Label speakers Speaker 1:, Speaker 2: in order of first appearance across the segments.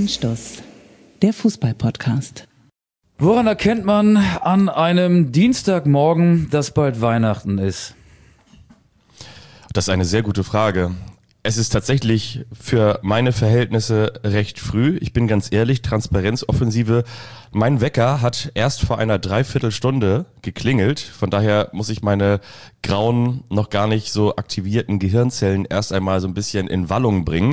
Speaker 1: Anstoß, der Fußball-Podcast.
Speaker 2: Woran erkennt man an einem Dienstagmorgen, dass bald Weihnachten ist?
Speaker 3: Das ist eine sehr gute Frage. Es ist tatsächlich für meine Verhältnisse recht früh. Ich bin ganz ehrlich, Transparenzoffensive. Mein Wecker hat erst vor einer Dreiviertelstunde geklingelt. Von daher muss ich meine grauen, noch gar nicht so aktivierten Gehirnzellen erst einmal so ein bisschen in Wallung bringen.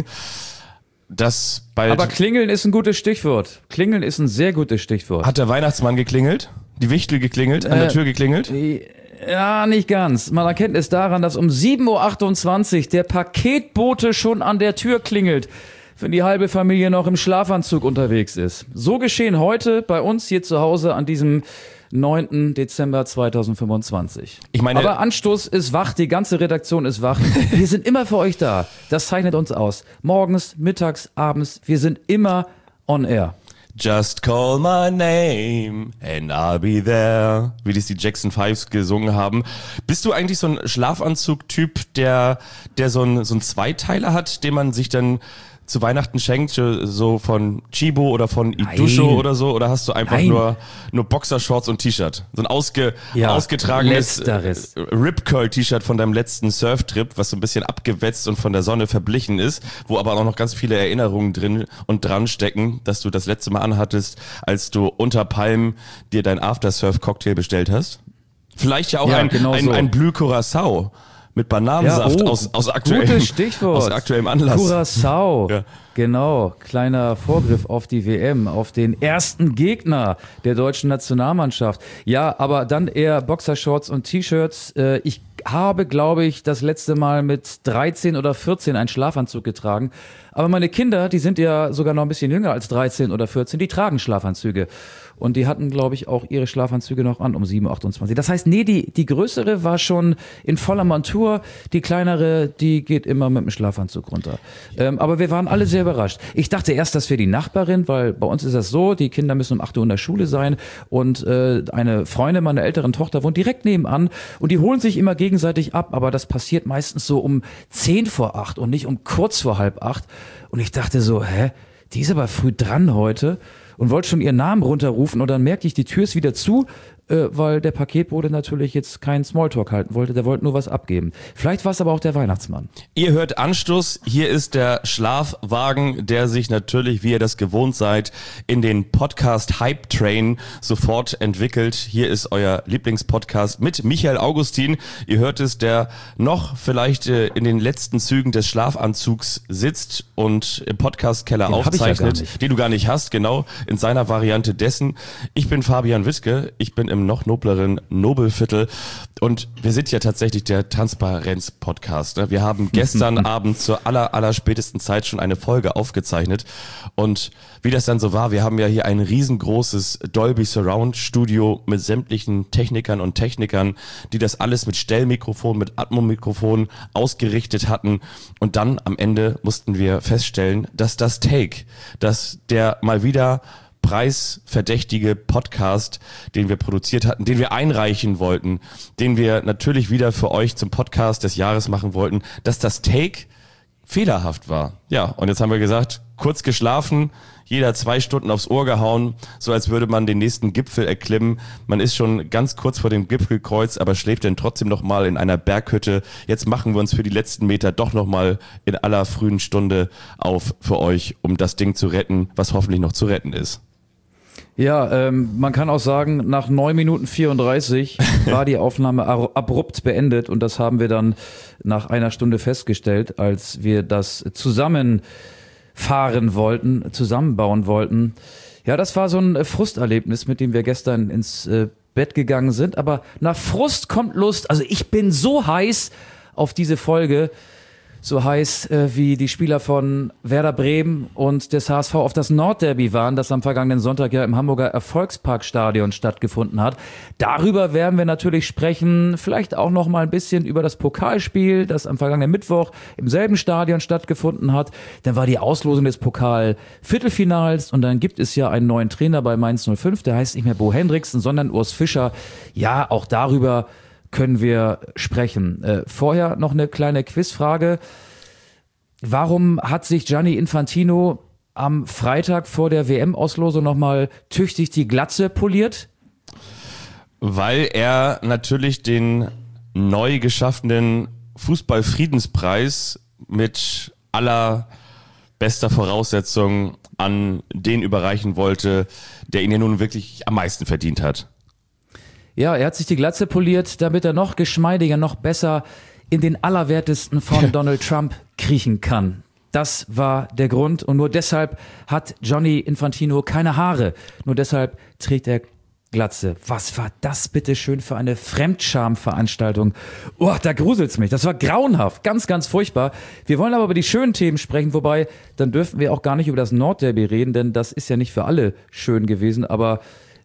Speaker 2: Aber klingeln ist ein gutes Stichwort. Klingeln ist ein sehr gutes Stichwort.
Speaker 3: Hat der Weihnachtsmann geklingelt? Die Wichtel geklingelt? An der Tür geklingelt?
Speaker 2: Ja, nicht ganz. Man erkennt es daran, dass um 7.28 Uhr der Paketbote schon an der Tür klingelt, wenn die halbe Familie noch im Schlafanzug unterwegs ist. So geschehen heute bei uns hier zu Hause an diesem 9. Dezember 2025. Aber Anstoß ist wach, die ganze Redaktion ist wach. Wir sind immer für euch da. Das zeichnet uns aus. Morgens, mittags, abends. Wir sind immer on air.
Speaker 3: Just call my name and I'll be there, wie das die Jackson 5 gesungen haben. Bist du eigentlich so ein Schlafanzug-Typ, der so einen Zweiteiler hat, den man sich dann zu Weihnachten schenkt, so von Chibo oder von Idusho oder so? Oder hast du einfach nur Boxershorts und T-Shirt? So ein ausgetragenes Rip-Curl-T-Shirt von deinem letzten Surftrip, was so ein bisschen abgewetzt und von der Sonne verblichen ist, wo aber auch noch ganz viele Erinnerungen drin und dran stecken, dass du das letzte Mal anhattest, als du unter Palmen dir dein Aftersurf-Cocktail bestellt hast? Vielleicht ja auch ein Bleu Curacao. Mit Bananensaft aus aktuellem Anlass.
Speaker 2: Curacao, genau. Kleiner Vorgriff auf die WM, auf den ersten Gegner der deutschen Nationalmannschaft. Ja, aber dann eher Boxershorts und T-Shirts. Ich habe, glaube ich, das letzte Mal mit 13 oder 14 einen Schlafanzug getragen. Aber meine Kinder, die sind ja sogar noch ein bisschen jünger als 13 oder 14, die tragen Schlafanzüge. Und die hatten, glaube ich, auch ihre Schlafanzüge noch an um 7.28 Uhr. Das heißt, nee, die größere war schon in voller Montur, die kleinere, die geht immer mit dem Schlafanzug runter. Aber wir waren alle sehr überrascht. Ich dachte erst, das wäre die Nachbarin, weil bei uns ist das so, die Kinder müssen um 8 Uhr in der Schule sein und eine Freundin meiner älteren Tochter wohnt direkt nebenan und die holen sich immer gegenseitig ab, aber das passiert meistens so um 10 vor 8 und nicht um kurz vor halb 8. Und ich dachte so, die ist aber früh dran heute und wollte schon ihren Namen runterrufen und dann merkte ich, die Tür ist wieder zu, weil der Paketbote natürlich jetzt keinen Smalltalk halten wollte, der wollte nur was abgeben. Vielleicht war es aber auch der Weihnachtsmann.
Speaker 3: Ihr hört Anstoß, hier ist der Schlafwagen, der sich natürlich, wie ihr das gewohnt seid, in den Podcast Hype Train sofort entwickelt. Hier ist euer Lieblingspodcast mit Michael Augustin. Ihr hört es, der noch vielleicht in den letzten Zügen des Schlafanzugs sitzt und im Podcastkeller aufzeichnet, den du gar nicht hast, genau, in seiner Variante dessen. Ich bin Fabian Wittke, ich bin im noch nobleren Nobelviertel und wir sind ja tatsächlich der Transparenz-Podcast. Ne? Wir haben gestern Abend zur aller spätesten Zeit schon eine Folge aufgezeichnet und wie das dann so war, wir haben ja hier ein riesengroßes Dolby Surround Studio mit sämtlichen Technikern und Technikern, die das alles mit Stellmikrofon, mit Atmo-Mikrofon ausgerichtet hatten und dann am Ende mussten wir feststellen, dass das Take, dass der mal wieder preisverdächtige Podcast, den wir produziert hatten, den wir einreichen wollten, den wir natürlich wieder für euch zum Podcast des Jahres machen wollten, dass das Take fehlerhaft war. Ja, und jetzt haben wir gesagt, kurz geschlafen, jeder 2 Stunden aufs Ohr gehauen, so als würde man den nächsten Gipfel erklimmen. Man ist schon ganz kurz vor dem Gipfelkreuz, aber schläft dann trotzdem noch mal in einer Berghütte. Jetzt machen wir uns für die letzten Meter doch noch mal in aller frühen Stunde auf für euch, um das Ding zu retten, was hoffentlich noch zu retten ist.
Speaker 2: Ja, man kann auch sagen, nach 9 Minuten 34 war die Aufnahme abrupt beendet und das haben wir dann nach einer Stunde festgestellt, als wir das zusammenbauen wollten. Ja, das war so ein Frusterlebnis, mit dem wir gestern ins Bett gegangen sind, aber nach Frust kommt Lust. Also ich bin so heiß auf diese Folge, so heiß wie die Spieler von Werder Bremen und des HSV auf das Nordderby waren, das am vergangenen Sonntag ja im Hamburger Erfolgsparkstadion stattgefunden hat. Darüber werden wir natürlich sprechen, vielleicht auch noch mal ein bisschen über das Pokalspiel, das am vergangenen Mittwoch im selben Stadion stattgefunden hat. Dann war die Auslosung des Pokal-Viertelfinals und dann gibt es ja einen neuen Trainer bei Mainz 05, der heißt nicht mehr Bo Hendrickson, sondern Urs Fischer. Ja, auch darüber können wir sprechen. Vorher noch eine kleine Quizfrage. Warum hat sich Gianni Infantino am Freitag vor der WM-Auslosung nochmal tüchtig die Glatze poliert?
Speaker 3: Weil er natürlich den neu geschaffenen Fußball-Friedenspreis mit aller bester Voraussetzung an den überreichen wollte, der ihn ja nun wirklich am meisten verdient hat.
Speaker 2: Ja, er hat sich die Glatze poliert, damit er noch geschmeidiger, noch besser in den Allerwertesten von Donald Trump kriechen kann. Das war der Grund und nur deshalb hat Gianni Infantino keine Haare. Nur deshalb trägt er Glatze. Was war das bitte schön für eine Fremdscham-Veranstaltung? Oh, da gruselt's mich. Das war grauenhaft. Ganz, ganz furchtbar. Wir wollen aber über die schönen Themen sprechen, wobei, dann dürfen wir auch gar nicht über das Nordderby reden, denn das ist ja nicht für alle schön gewesen, aber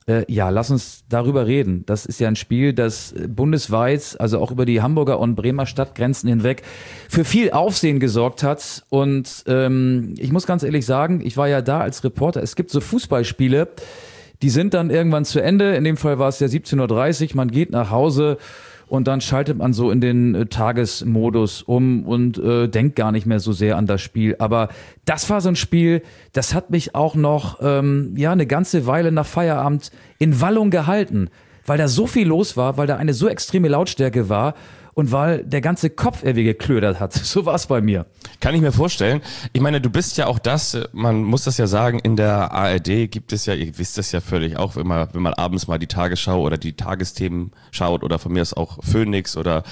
Speaker 2: lass uns darüber reden. Das ist ja ein Spiel, das bundesweit, also auch über die Hamburger und Bremer Stadtgrenzen hinweg, für viel Aufsehen gesorgt hat. Und ich muss ganz ehrlich sagen, ich war ja da als Reporter. Es gibt so Fußballspiele, die sind dann irgendwann zu Ende. In dem Fall war es ja 17:30 Uhr. Man geht nach Hause und dann schaltet man so in den Tagesmodus um und denkt gar nicht mehr so sehr an das Spiel. Aber das war so ein Spiel, das hat mich auch noch eine ganze Weile nach Feierabend in Wallung gehalten, weil da so viel los war, weil da eine so extreme Lautstärke war und weil der ganze Kopf irgendwie geklödert hat. So war es bei mir.
Speaker 3: Kann ich mir vorstellen. Ich meine, du bist ja auch man muss das ja sagen, in der ARD gibt es ja, ihr wisst das ja völlig auch, wenn man abends mal die Tagesschau oder die Tagesthemen schaut oder von mir aus auch Phoenix oder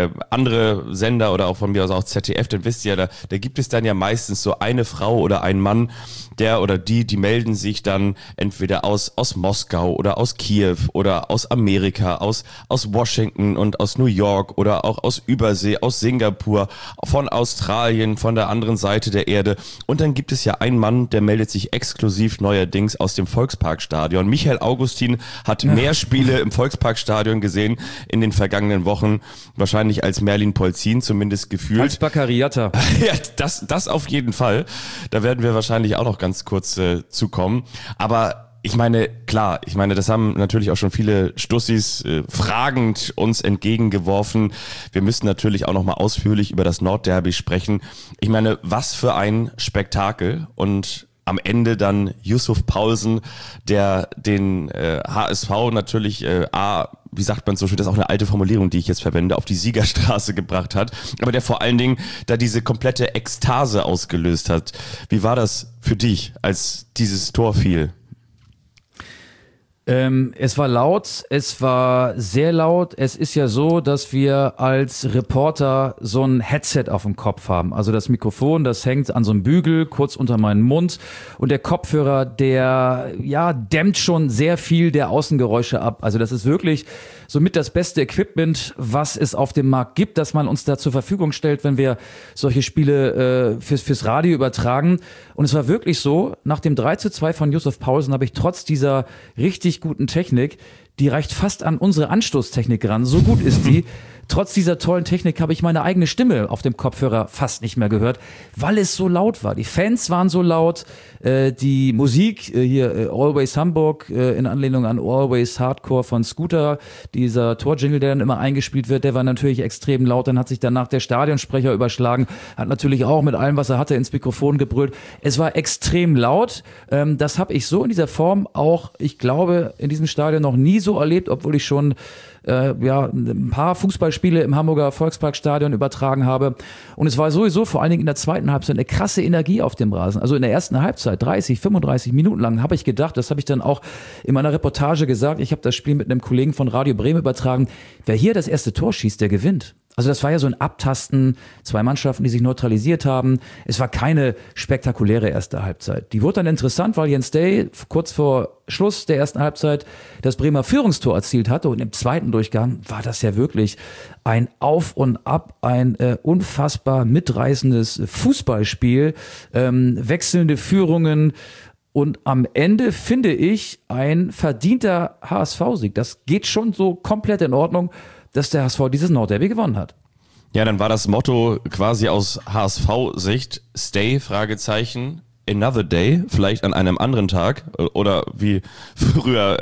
Speaker 3: andere Sender oder auch von mir aus auch ZDF, dann wisst ihr ja, da gibt es dann ja meistens so eine Frau oder einen Mann, der oder die melden sich dann entweder aus Moskau oder aus Kiew oder aus Amerika, aus Washington und aus New York oder auch aus Übersee, aus Singapur, von Australien, von der anderen Seite der Erde. Und dann gibt es ja einen Mann, der meldet sich exklusiv neuerdings aus dem Volksparkstadion. Michael Augustin hat mehr Spiele im Volksparkstadion gesehen in den vergangenen Wochen, wahrscheinlich als Merlin Polzin zumindest gefühlt.
Speaker 2: Als Baccariata.
Speaker 3: Ja, das auf jeden Fall. Da werden wir wahrscheinlich auch noch ganz kurz zukommen. Aber ich meine, klar, das haben natürlich auch schon viele Stussis fragend uns entgegengeworfen. Wir müssen natürlich auch noch mal ausführlich über das Nordderby sprechen. Ich meine, was für ein Spektakel und am Ende dann Yusuf Paulsen, der den HSV natürlich, wie sagt man so schön, das ist auch eine alte Formulierung, die ich jetzt verwende, auf die Siegerstraße gebracht hat, aber der vor allen Dingen da diese komplette Ekstase ausgelöst hat. Wie war das für dich, als dieses Tor fiel?
Speaker 2: Es war laut, es war sehr laut. Es ist ja so, dass wir als Reporter so ein Headset auf dem Kopf haben. Also das Mikrofon, das hängt an so einem Bügel kurz unter meinen Mund und der Kopfhörer, der dämmt schon sehr viel der Außengeräusche ab. Also das ist wirklich somit das beste Equipment, was es auf dem Markt gibt, dass man uns da zur Verfügung stellt, wenn wir solche Spiele fürs Radio übertragen. Und es war wirklich so, nach dem 3:2 von Yusuf Paulsen habe ich trotz dieser richtig guten Technik, die reicht fast an unsere Anstoßtechnik ran, so gut ist die. Trotz dieser tollen Technik habe ich meine eigene Stimme auf dem Kopfhörer fast nicht mehr gehört, weil es so laut war. Die Fans waren so laut, die Musik, hier Always Hamburg, in Anlehnung an Always Hardcore von Scooter, dieser Torjingle, der dann immer eingespielt wird, der war natürlich extrem laut. Dann hat sich danach der Stadionsprecher überschlagen, hat natürlich auch mit allem, was er hatte, ins Mikrofon gebrüllt. Es war extrem laut. Das habe ich so in dieser Form auch, ich glaube, in diesem Stadion noch nie so erlebt, obwohl ich schon ein paar Fußballspiele im Hamburger Volksparkstadion übertragen habe. Und es war sowieso vor allen Dingen in der zweiten Halbzeit eine krasse Energie auf dem Rasen. Also in der ersten Halbzeit, 30, 35 Minuten lang, habe ich gedacht, das habe ich dann auch in meiner Reportage gesagt, ich habe das Spiel mit einem Kollegen von Radio Bremen übertragen, wer hier das erste Tor schießt, der gewinnt. Also das war ja so ein Abtasten, zwei Mannschaften, die sich neutralisiert haben. Es war keine spektakuläre erste Halbzeit. Die wurde dann interessant, weil Jens Day kurz vor Schluss der ersten Halbzeit das Bremer Führungstor erzielt hatte. Und im zweiten Durchgang war das ja wirklich ein Auf und Ab, ein unfassbar mitreißendes Fußballspiel, wechselnde Führungen. Und am Ende finde ich ein verdienter HSV-Sieg. Das geht schon so komplett in Ordnung, dass der HSV dieses Nordderby gewonnen hat.
Speaker 3: Ja, dann war das Motto quasi aus HSV-Sicht Stay, Fragezeichen, another day, vielleicht an einem anderen Tag oder wie früher,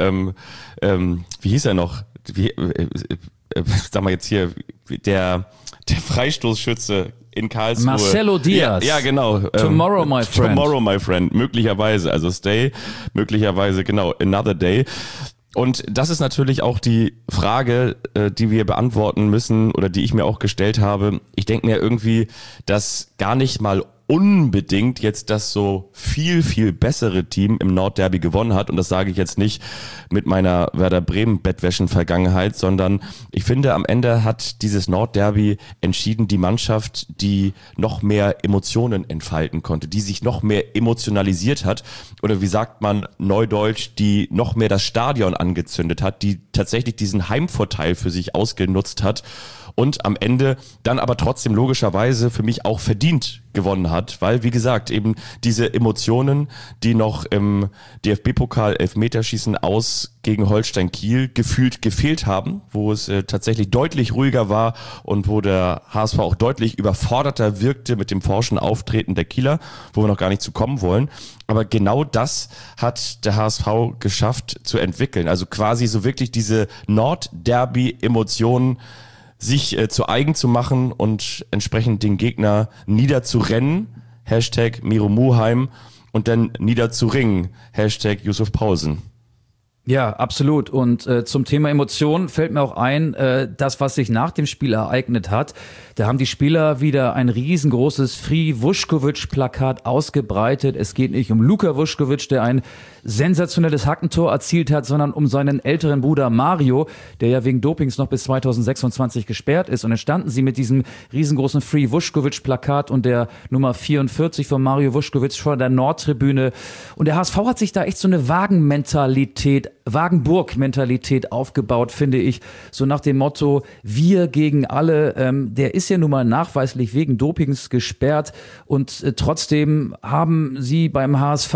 Speaker 3: wie hieß er noch, sag mal jetzt hier, der Freistoßschütze in Karlsruhe.
Speaker 2: Marcelo Diaz.
Speaker 3: Ja, genau.
Speaker 2: Tomorrow, my friend.
Speaker 3: Tomorrow, my friend. Möglicherweise, also stay, möglicherweise, genau, another day. Und das ist natürlich auch die Frage, die wir beantworten müssen oder die ich mir auch gestellt habe. Ich denke mir irgendwie, dass gar nicht mal unbedingt jetzt das so viel, viel bessere Team im Nordderby gewonnen hat. Und das sage ich jetzt nicht mit meiner Werder Bremen-Bettwäschen-Vergangenheit, sondern ich finde, am Ende hat dieses Nordderby entschieden die Mannschaft, die noch mehr Emotionen entfalten konnte, die sich noch mehr emotionalisiert hat oder wie sagt man neudeutsch, die noch mehr das Stadion angezündet hat, die tatsächlich diesen Heimvorteil für sich ausgenutzt hat und am Ende dann aber trotzdem logischerweise für mich auch verdient gewonnen hat, weil, wie gesagt, eben diese Emotionen, die noch im DFB-Pokal Elfmeterschießen aus gegen Holstein Kiel gefühlt gefehlt haben, wo es tatsächlich deutlich ruhiger war und wo der HSV auch deutlich überforderter wirkte mit dem forschen Auftreten der Kieler, wo wir noch gar nicht zu kommen wollen. Aber genau das hat der HSV geschafft zu entwickeln. Also quasi so wirklich diese Nord-Derby-Emotionen sich zu eigen zu machen und entsprechend den Gegner niederzurennen, Hashtag Miro Muheim, und dann niederzuringen, Hashtag Yusuf Pausen.
Speaker 2: Ja, absolut. Und zum Thema Emotionen fällt mir auch ein, das, was sich nach dem Spiel ereignet hat. Da haben die Spieler wieder ein riesengroßes Free Vušković-Plakat ausgebreitet. Es geht nicht um Luka Vušković, der ein sensationelles Hackentor erzielt hat, sondern um seinen älteren Bruder Mario, der ja wegen Dopings noch bis 2026 gesperrt ist. Und dann standen sie mit diesem riesengroßen Free Vušković-Plakat und der Nummer 44 von Mario Vušković vor der Nordtribüne. Und der HSV hat sich da echt so eine Wagenburg-Mentalität aufgebaut, finde ich. So nach dem Motto, wir gegen alle. Der ist ja nun mal nachweislich wegen Dopings gesperrt. Und trotzdem haben sie beim HSV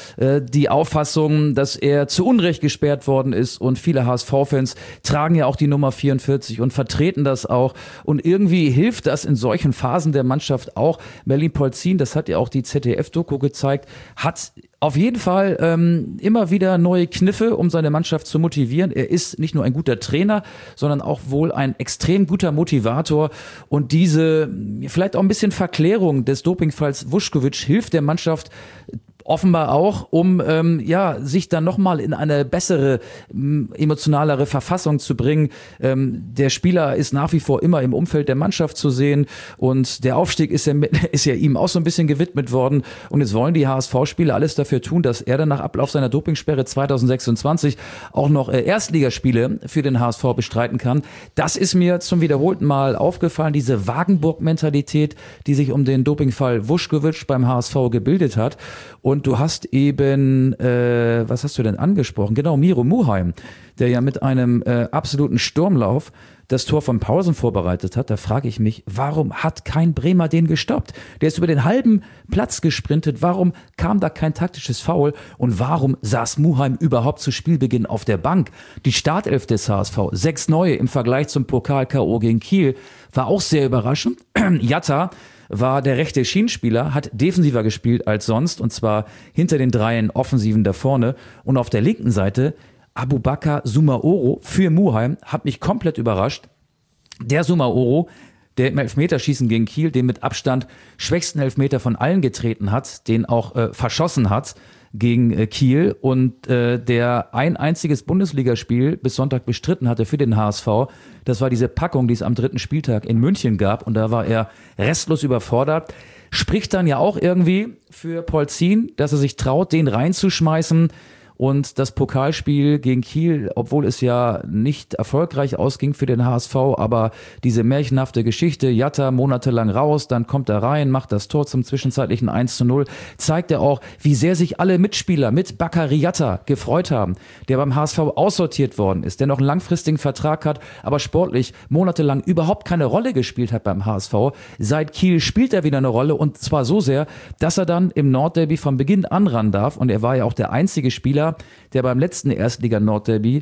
Speaker 2: die Auffassung, dass er zu Unrecht gesperrt worden ist. Und viele HSV-Fans tragen ja auch die Nummer 44 und vertreten das auch. Und irgendwie hilft das in solchen Phasen der Mannschaft auch. Merlin Polzin, das hat ja auch die ZDF-Doku gezeigt, hat auf jeden Fall immer wieder neue Kniffe, um seine Mannschaft zu motivieren. Er ist nicht nur ein guter Trainer, sondern auch wohl ein extrem guter Motivator. Und diese vielleicht auch ein bisschen Verklärung des Dopingfalls Vušković hilft der Mannschaft offenbar auch, um sich dann nochmal in eine bessere, emotionalere Verfassung zu bringen. Der Spieler ist nach wie vor immer im Umfeld der Mannschaft zu sehen und der Aufstieg ist ja ihm auch so ein bisschen gewidmet worden. Und jetzt wollen die HSV-Spieler alles dafür tun, dass er dann nach Ablauf seiner Dopingsperre 2026 auch noch Erstligaspiele für den HSV bestreiten kann. Das ist mir zum wiederholten Mal aufgefallen, diese Wagenburg-Mentalität, die sich um den Dopingfall Vušković beim HSV gebildet hat. Und du hast eben, was hast du denn angesprochen? Genau, Miro Muheim, der ja mit einem absoluten Sturmlauf das Tor von Pausen vorbereitet hat. Da frage ich mich, warum hat kein Bremer den gestoppt? Der ist über den halben Platz gesprintet. Warum kam da kein taktisches Foul? Und warum saß Muheim überhaupt zu Spielbeginn auf der Bank? Die Startelf des HSV, 6 neue im Vergleich zum Pokal-K.O. gegen Kiel, war auch sehr überraschend. Jatta war der rechte Schienenspieler, hat defensiver gespielt als sonst, und zwar hinter den dreien Offensiven da vorne. Und auf der linken Seite Aboubakar Soumaoro für Muheim, hat mich komplett überrascht. Der Soumaoro, der im Elfmeterschießen gegen Kiel den mit Abstand schwächsten Elfmeter von allen getreten hat, den auch verschossen hat gegen Kiel und der ein einziges Bundesligaspiel bis Sonntag bestritten hatte für den HSV. Das war diese Packung, die es am 3. Spieltag in München gab, und da war er restlos überfordert. Spricht dann ja auch irgendwie für Polzin, dass er sich traut, den reinzuschmeißen. Und das Pokalspiel gegen Kiel, obwohl es ja nicht erfolgreich ausging für den HSV, aber diese märchenhafte Geschichte, Jatta monatelang raus, dann kommt er rein, macht das Tor zum zwischenzeitlichen 1:0, zeigt er auch, wie sehr sich alle Mitspieler mit Bakary Jatta gefreut haben, der beim HSV aussortiert worden ist, der noch einen langfristigen Vertrag hat, aber sportlich monatelang überhaupt keine Rolle gespielt hat beim HSV. Seit Kiel spielt er wieder eine Rolle, und zwar so sehr, dass er dann im Nordderby von Beginn an ran darf, und er war ja auch der einzige Spieler, der beim letzten Erstliga-Nordderby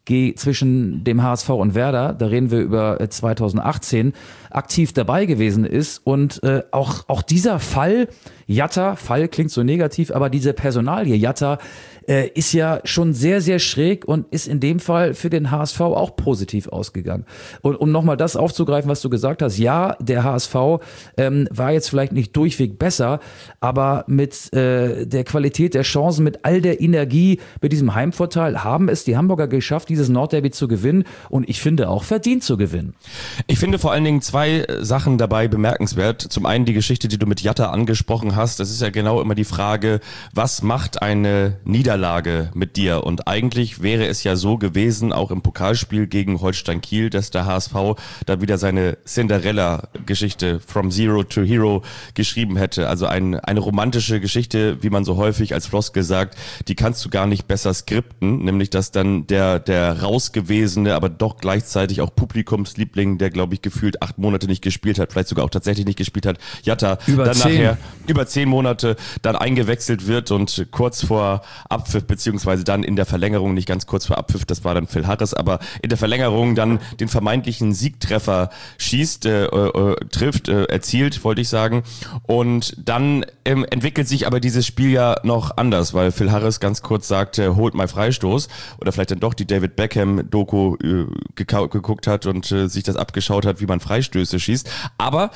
Speaker 2: zwischen dem HSV und Werder, da reden wir über 2018, aktiv dabei gewesen ist. Und auch dieser Fall, Jatta, Fall klingt so negativ, aber diese Personalie Jatta ist ja schon sehr, sehr schräg und ist in dem Fall für den HSV auch positiv ausgegangen. Und um nochmal das aufzugreifen, was du gesagt hast, ja, der HSV war jetzt vielleicht nicht durchweg besser, aber mit der Qualität der Chancen, mit all der Energie, mit diesem Heimvorteil haben es die Hamburger geschafft, dieses Nordderby zu gewinnen und ich finde auch verdient zu gewinnen.
Speaker 3: Ich finde vor allen Dingen zwei Sachen dabei bemerkenswert. Zum einen die Geschichte, die du mit Jatta angesprochen hast. Das ist ja genau immer die Frage, was macht eine Niederlage mit dir? Und eigentlich wäre es ja so gewesen, auch im Pokalspiel gegen Holstein Kiel, dass der HSV da wieder seine Cinderella-Geschichte from Zero to Hero geschrieben hätte. Also eine romantische Geschichte, wie man so häufig als Floskel sagt, die kannst du gar nicht besser skripten, nämlich dass dann der rausgewesene, aber doch gleichzeitig auch Publikumsliebling, der glaube ich gefühlt 8 Monate nicht gespielt hat, vielleicht sogar auch tatsächlich nicht gespielt hat, Jatta, dann nachher über 10 Monate dann eingewechselt wird und kurz vor Abpfiff, beziehungsweise dann in der Verlängerung, nicht ganz kurz vor Abpfiff, das war dann Phil Harris, aber in der Verlängerung dann den vermeintlichen Siegtreffer schießt, erzielt, wollte ich sagen. Und dann entwickelt sich aber dieses Spiel ja noch anders, weil Phil Harris ganz kurz sagte, holt mal Freistoß, oder vielleicht dann doch die David Beckham-Doku geguckt hat und sich das abgeschaut hat, wie man Freistöße schießt. Aber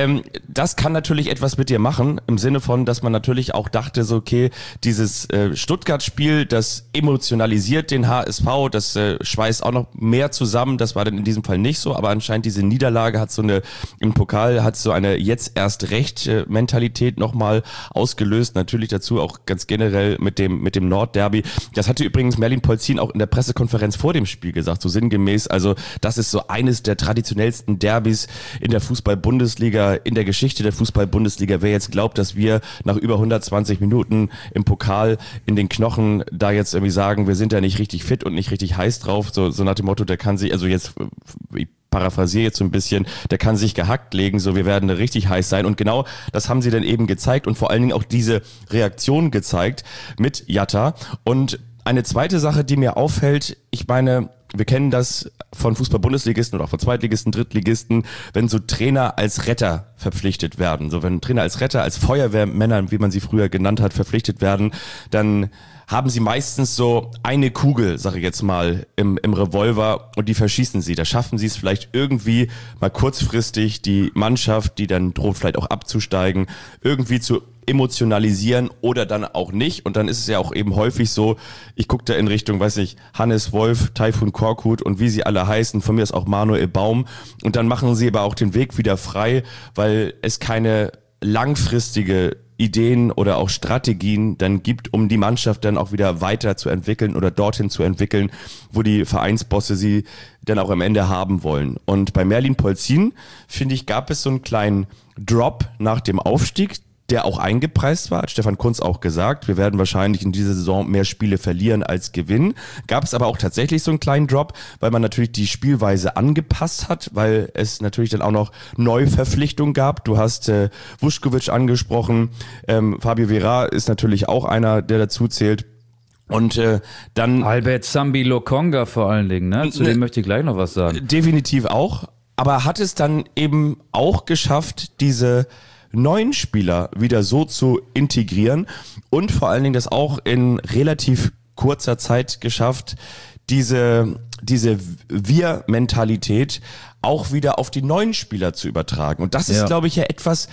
Speaker 3: das kann natürlich etwas mit dir machen, im Sinne von, dass man natürlich auch dachte, so okay, dieses Stuttgart-Spiel, das emotionalisiert den HSV, das schweißt auch noch mehr zusammen, das war dann in diesem Fall nicht so, aber anscheinend diese Niederlage hat im Pokal hat so eine jetzt erst recht Mentalität nochmal ausgelöst, natürlich dazu auch ganz generell mit dem Nordderby. Das hatte übrigens Merlin Polzin auch in der Pressekonferenz vor dem Spiel gesagt, so sinngemäß, also das ist so eines der traditionellsten Derbys in der Fußball-Bundesliga, in der Geschichte der Fußball-Bundesliga. Wer jetzt glaubt, dass wir nach über 120 Minuten im Pokal in den Knochen da jetzt irgendwie sagen, wir sind da nicht richtig fit und nicht richtig heiß drauf, so nach dem Motto, der kann sich, also jetzt, ich paraphrasiere jetzt so ein bisschen, der kann sich gehackt legen, so wir werden da richtig heiß sein. Und genau das haben sie dann eben gezeigt und vor allen Dingen auch diese Reaktion gezeigt mit Jatta. Und eine zweite Sache, die mir auffällt, ich meine, wir kennen das von Fußball-Bundesligisten oder auch von Zweitligisten, Drittligisten, wenn so Trainer als Retter verpflichtet werden. So wenn Trainer als Retter, als Feuerwehrmänner, wie man sie früher genannt hat, verpflichtet werden, dann haben sie meistens so eine Kugel, sage ich jetzt mal, im Revolver und die verschießen sie. Da schaffen sie es vielleicht irgendwie mal kurzfristig, die Mannschaft, die dann droht vielleicht auch abzusteigen, irgendwie zu emotionalisieren oder dann auch nicht. Und dann ist es ja auch eben häufig so, ich gucke da in Richtung, weiß nicht, Hannes Wolf, Taifun Korkut und wie sie alle heißen, von mir ist auch Manuel Baum. Und dann machen sie aber auch den Weg wieder frei, weil es keine langfristige Ideen oder auch Strategien dann gibt, um die Mannschaft dann auch wieder weiter zu entwickeln oder dorthin zu entwickeln, wo die Vereinsbosse sie dann auch am Ende haben wollen. Und bei Merlin Polzin, finde ich, gab es so einen kleinen Drop nach dem Aufstieg, der auch eingepreist war, hat Stefan Kuntz auch gesagt, wir werden wahrscheinlich in dieser Saison mehr Spiele verlieren als gewinnen. Gab es aber auch tatsächlich so einen kleinen Drop, weil man natürlich die Spielweise angepasst hat, weil es natürlich dann auch noch Neuverpflichtungen gab. Du hast Vuskovic angesprochen, Fabio Vera ist natürlich auch einer, der dazu zählt. Und dann
Speaker 2: Albert Sambi Lokonga vor allen Dingen, ne? Zu dem möchte ich gleich noch was sagen.
Speaker 3: Definitiv auch, aber hat es dann eben auch geschafft, diese neuen Spieler wieder so zu integrieren und vor allen Dingen das auch in relativ kurzer Zeit geschafft, diese Wir-Mentalität auch wieder auf die neuen Spieler zu übertragen. Und das ist, glaube ich, ja etwas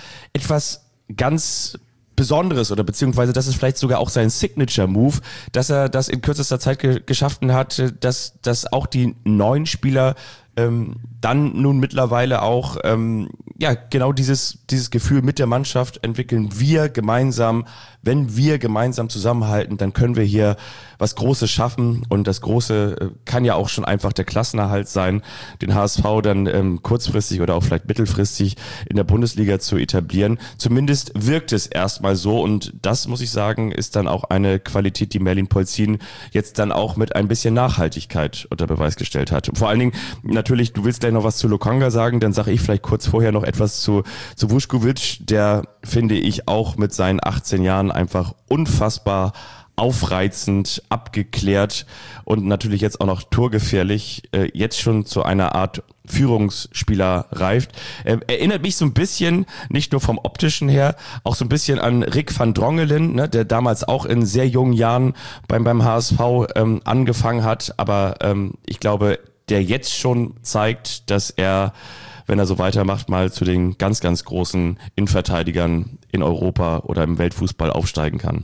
Speaker 3: ganz Besonderes oder beziehungsweise das ist vielleicht sogar auch sein Signature-Move, dass er das in kürzester Zeit geschafft hat, dass auch die neuen Spieler dann nun mittlerweile auch genau dieses Gefühl mit der Mannschaft entwickeln. Wir gemeinsam, wenn wir gemeinsam zusammenhalten, dann können wir hier was Großes schaffen und das Große kann ja auch schon einfach der Klassenerhalt sein, den HSV dann kurzfristig oder auch vielleicht mittelfristig in der Bundesliga zu etablieren. Zumindest wirkt es erstmal so und das, muss ich sagen, ist dann auch eine Qualität, die Merlin Polzin jetzt dann auch mit ein bisschen Nachhaltigkeit unter Beweis gestellt hat. Und vor allen Dingen, natürlich, du willst gleich noch was zu Lokonga sagen, dann sage ich vielleicht kurz vorher noch etwas zu Vuskovic, der, finde ich, auch mit seinen 18 Jahren einfach unfassbar aufreizend, abgeklärt und natürlich jetzt auch noch torgefährlich, jetzt schon zu einer Art Führungsspieler reift. Erinnert mich so ein bisschen, nicht nur vom optischen her, auch so ein bisschen an Rick van Drongelen, ne, der damals auch in sehr jungen Jahren beim HSV angefangen hat, aber ich glaube, der jetzt schon zeigt, dass er, wenn er so weitermacht, mal zu den ganz, ganz großen Innenverteidigern in Europa oder im Weltfußball aufsteigen kann.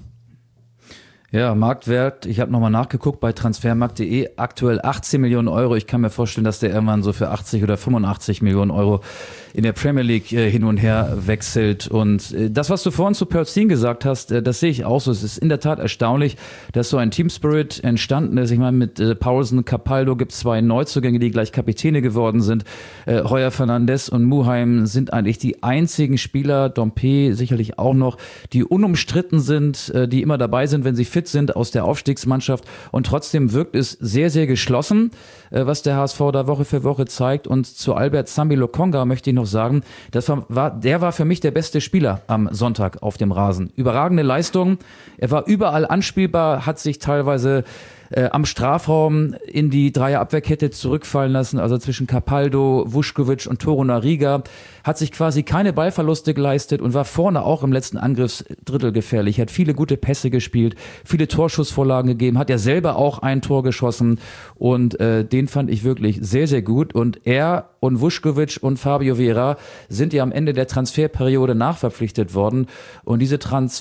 Speaker 2: Ja, Marktwert, ich habe nochmal nachgeguckt bei transfermarkt.de, aktuell 18 Millionen Euro. Ich kann mir vorstellen, dass der irgendwann so für 80 oder 85 Millionen Euro in der Premier League hin und her wechselt. Und das, was du vorhin zu Perzin gesagt hast, das sehe ich auch so. Es ist in der Tat erstaunlich, dass so ein Team-Spirit entstanden ist. Ich meine, mit Paulsen, Capaldo gibt es 2 Neuzugänge, die gleich Kapitäne geworden sind. Heuer Fernandes und Muheim sind eigentlich die einzigen Spieler, Dompe sicherlich auch noch, die unumstritten sind, die immer dabei sind, wenn sie fit sind aus der Aufstiegsmannschaft. Und trotzdem wirkt es sehr, sehr geschlossen, was der HSV da Woche für Woche zeigt. Und zu Albert Sambi Lokonga möchte ich noch sagen, der war für mich der beste Spieler am Sonntag auf dem Rasen. Überragende Leistung. Er war überall anspielbar, hat sich teilweise am Strafraum in die Dreierabwehrkette zurückfallen lassen, also zwischen Capaldo, Vušković und Torunariga, hat sich quasi keine Ballverluste geleistet und war vorne auch im letzten Angriffsdrittel gefährlich, hat viele gute Pässe gespielt, viele Torschussvorlagen gegeben, hat ja selber auch ein Tor geschossen und den fand ich wirklich sehr, sehr gut und er und Vušković und Fabio Vieira sind ja am Ende der Transferperiode nachverpflichtet worden und diese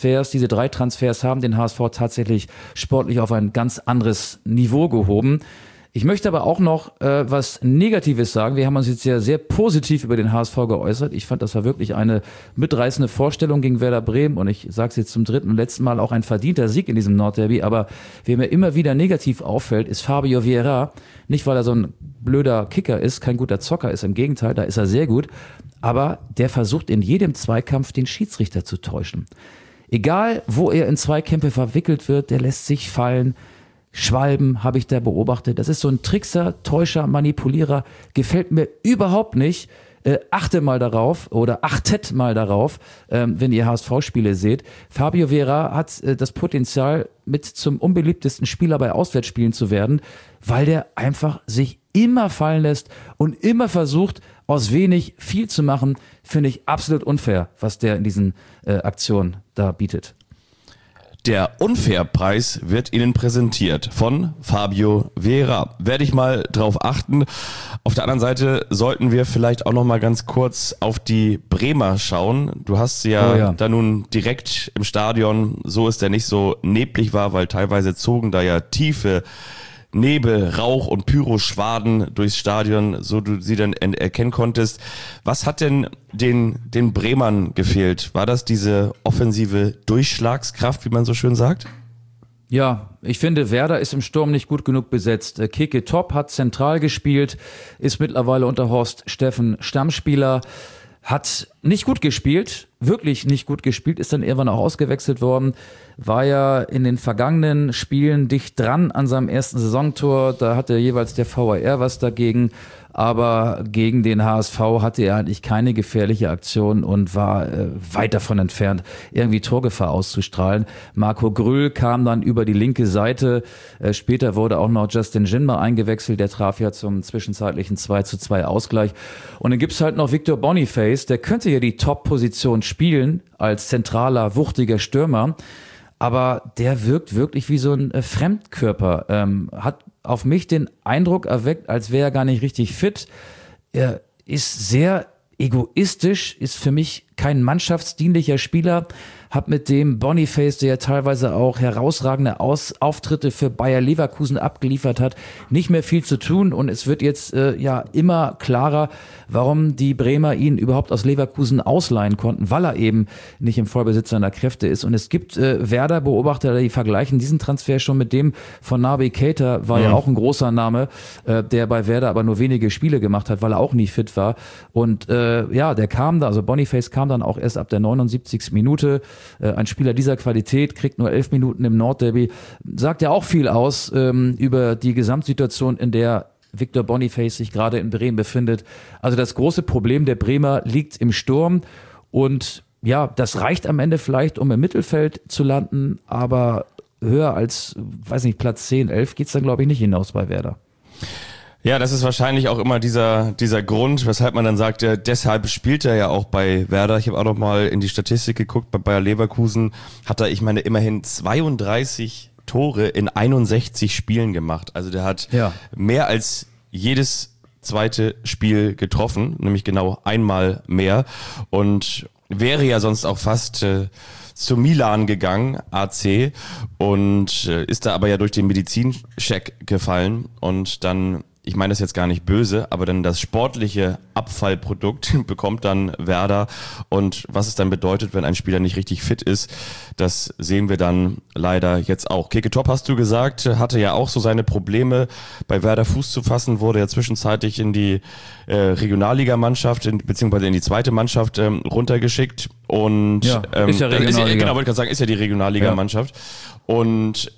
Speaker 2: 3 Transfers haben den HSV tatsächlich sportlich auf ein ganz anderes Niveau gehoben. Ich möchte aber auch noch was Negatives sagen. Wir haben uns jetzt ja sehr positiv über den HSV geäußert. Ich fand, das war wirklich eine mitreißende Vorstellung gegen Werder Bremen und ich sage es jetzt zum 3. und letzten Mal, auch ein verdienter Sieg in diesem Nordderby. Aber wer mir immer wieder negativ auffällt, ist Fabio Vieira. Nicht, weil er so ein blöder Kicker ist, kein guter Zocker ist, im Gegenteil, da ist er sehr gut. Aber der versucht in jedem Zweikampf den Schiedsrichter zu täuschen. Egal, wo er in Zweikämpfe verwickelt wird, der lässt sich fallen. Schwalben habe ich da beobachtet. Das ist so ein Trickser, Täuscher, Manipulierer. Gefällt mir überhaupt nicht. Achtet mal darauf, wenn ihr HSV-Spiele seht. Fabio Vieira hat das Potenzial, mit zum unbeliebtesten Spieler bei Auswärtsspielen zu werden, weil der einfach sich immer fallen lässt und immer versucht, aus wenig viel zu machen. Finde ich absolut unfair, was der in diesen Aktionen da bietet.
Speaker 3: Der Unfairpreis wird Ihnen präsentiert von Fabio Vieira. Werde ich mal drauf achten. Auf der anderen Seite sollten wir vielleicht auch noch mal ganz kurz auf die Bremer schauen. Du hast sie ja da nun direkt im Stadion, so ist der nicht so neblig war, weil teilweise zogen da ja tiefe Nebel, Rauch und Pyroschwaden durchs Stadion, so du sie dann erkennen konntest. Was hat denn den Bremern gefehlt? War das diese offensive Durchschlagskraft, wie man so schön sagt?
Speaker 2: Ja, ich finde, Werder ist im Sturm nicht gut genug besetzt. Keke Top hat zentral gespielt, ist mittlerweile unter Horst Steffen Stammspieler, hat nicht gut gespielt, wirklich nicht gut gespielt, ist dann irgendwann auch ausgewechselt worden, war ja in den vergangenen Spielen dicht dran an seinem ersten Saisontor, da hatte jeweils der VAR was dagegen, aber gegen den HSV hatte er eigentlich keine gefährliche Aktion und war weit davon entfernt, irgendwie Torgefahr auszustrahlen. Marco Grüll kam dann über die linke Seite, später wurde auch noch Justin Jinma eingewechselt, der traf ja zum zwischenzeitlichen 2:2 Ausgleich. Und dann gibt's halt noch Victor Boniface, der könnte ja die Top-Position spielen als zentraler, wuchtiger Stürmer, aber der wirkt wirklich wie so ein Fremdkörper, hat auf mich den Eindruck erweckt, als wäre er gar nicht richtig fit. Er ist sehr egoistisch, ist für mich kein mannschaftsdienlicher Spieler, hat mit dem Boniface, der ja teilweise auch herausragende Auftritte für Bayer Leverkusen abgeliefert hat, nicht mehr viel zu tun und es wird jetzt immer klarer, warum die Bremer ihn überhaupt aus Leverkusen ausleihen konnten, weil er eben nicht im Vollbesitz seiner Kräfte ist und es gibt Werder-Beobachter, die vergleichen diesen Transfer schon mit dem von Naby Keita, war ja auch ein großer Name, der bei Werder aber nur wenige Spiele gemacht hat, weil er auch nie fit war und der kam da, also Boniface kam dann auch erst ab der 79. Minute. Ein Spieler dieser Qualität kriegt nur 11 Minuten im Nordderby. Sagt ja auch viel aus über die Gesamtsituation, in der Victor Boniface sich gerade in Bremen befindet. Also das große Problem der Bremer liegt im Sturm und ja, das reicht am Ende vielleicht, um im Mittelfeld zu landen, aber höher als, weiß nicht, Platz 10, 11 geht's dann glaube ich nicht hinaus bei Werder.
Speaker 3: Ja, das ist wahrscheinlich auch immer dieser Grund, weshalb man dann sagt, deshalb spielt er ja auch bei Werder. Ich habe auch noch mal in die Statistik geguckt, bei Bayer Leverkusen hat er, ich meine, immerhin 32 Tore in 61 Spielen gemacht. Also der hat mehr als jedes zweite Spiel getroffen, nämlich genau einmal mehr, und wäre ja sonst auch fast zu Milan gegangen, AC, und ist da aber ja durch den Medizincheck gefallen und dann, ich meine das jetzt gar nicht böse, aber dann das sportliche Abfallprodukt bekommt dann Werder, und was es dann bedeutet, wenn ein Spieler nicht richtig fit ist, das sehen wir dann leider jetzt auch. Keke Top, hast du gesagt, hatte ja auch so seine Probleme, bei Werder Fuß zu fassen, wurde ja zwischenzeitlich in die Regionalligamannschaft, beziehungsweise in die zweite Mannschaft runtergeschickt, und
Speaker 2: ist ja Regionalliga.
Speaker 3: Genau, wollte ich gerade sagen, ist ja die Regionalligamannschaft. Und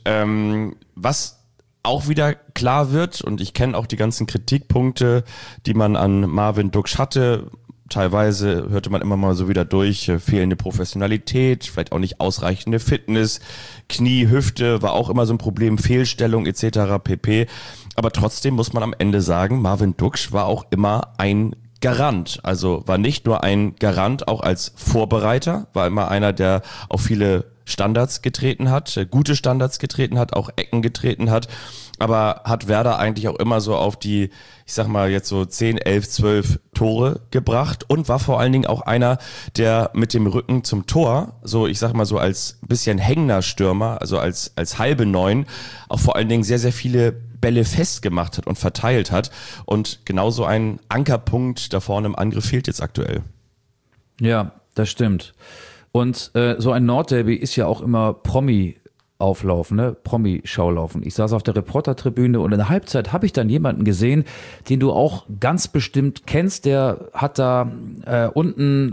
Speaker 3: was auch wieder klar wird, und ich kenne auch die ganzen Kritikpunkte, die man an Marvin Duksch hatte. Teilweise hörte man immer mal so wieder durch, fehlende Professionalität, vielleicht auch nicht ausreichende Fitness, Knie, Hüfte war auch immer so ein Problem, Fehlstellung etc. pp. Aber trotzdem muss man am Ende sagen, Marvin Duksch war auch immer ein Garant. Also war nicht nur ein Garant, auch als Vorbereiter, war immer einer, der auf viele Standards getreten hat, gute Standards getreten hat, auch Ecken getreten hat, aber hat Werder eigentlich auch immer so auf die, ich sag mal jetzt so 10, 11, 12 Tore gebracht und war vor allen Dingen auch einer, der mit dem Rücken zum Tor, so ich sag mal so als bisschen hängender Stürmer, also als halbe Neun, auch vor allen Dingen sehr, sehr viele Bälle festgemacht hat und verteilt hat, und genauso ein Ankerpunkt da vorne im Angriff fehlt jetzt aktuell.
Speaker 2: Ja, das stimmt. Und so ein Nordderby ist ja auch immer Promi-Auflauf, ne? Promi-Schaulaufen. Ich saß auf der Reportertribüne und in der Halbzeit habe ich dann jemanden gesehen, den du auch ganz bestimmt kennst. Der hat da unten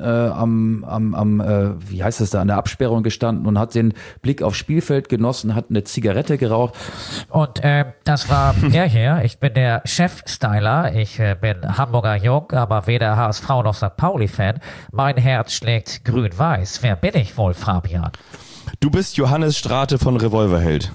Speaker 2: wie heißt es da, an der Absperrung gestanden und hat den Blick aufs Spielfeld genossen, hat eine Zigarette geraucht.
Speaker 4: Und das war der hier. Ich bin der Chef-Styler. Ich bin Hamburger Jung, aber weder HSV noch St. Pauli-Fan. Mein Herz schlägt grün-weiß. Wer bin ich wohl, Fabian?
Speaker 3: Du bist Johannes Strate von Revolverheld.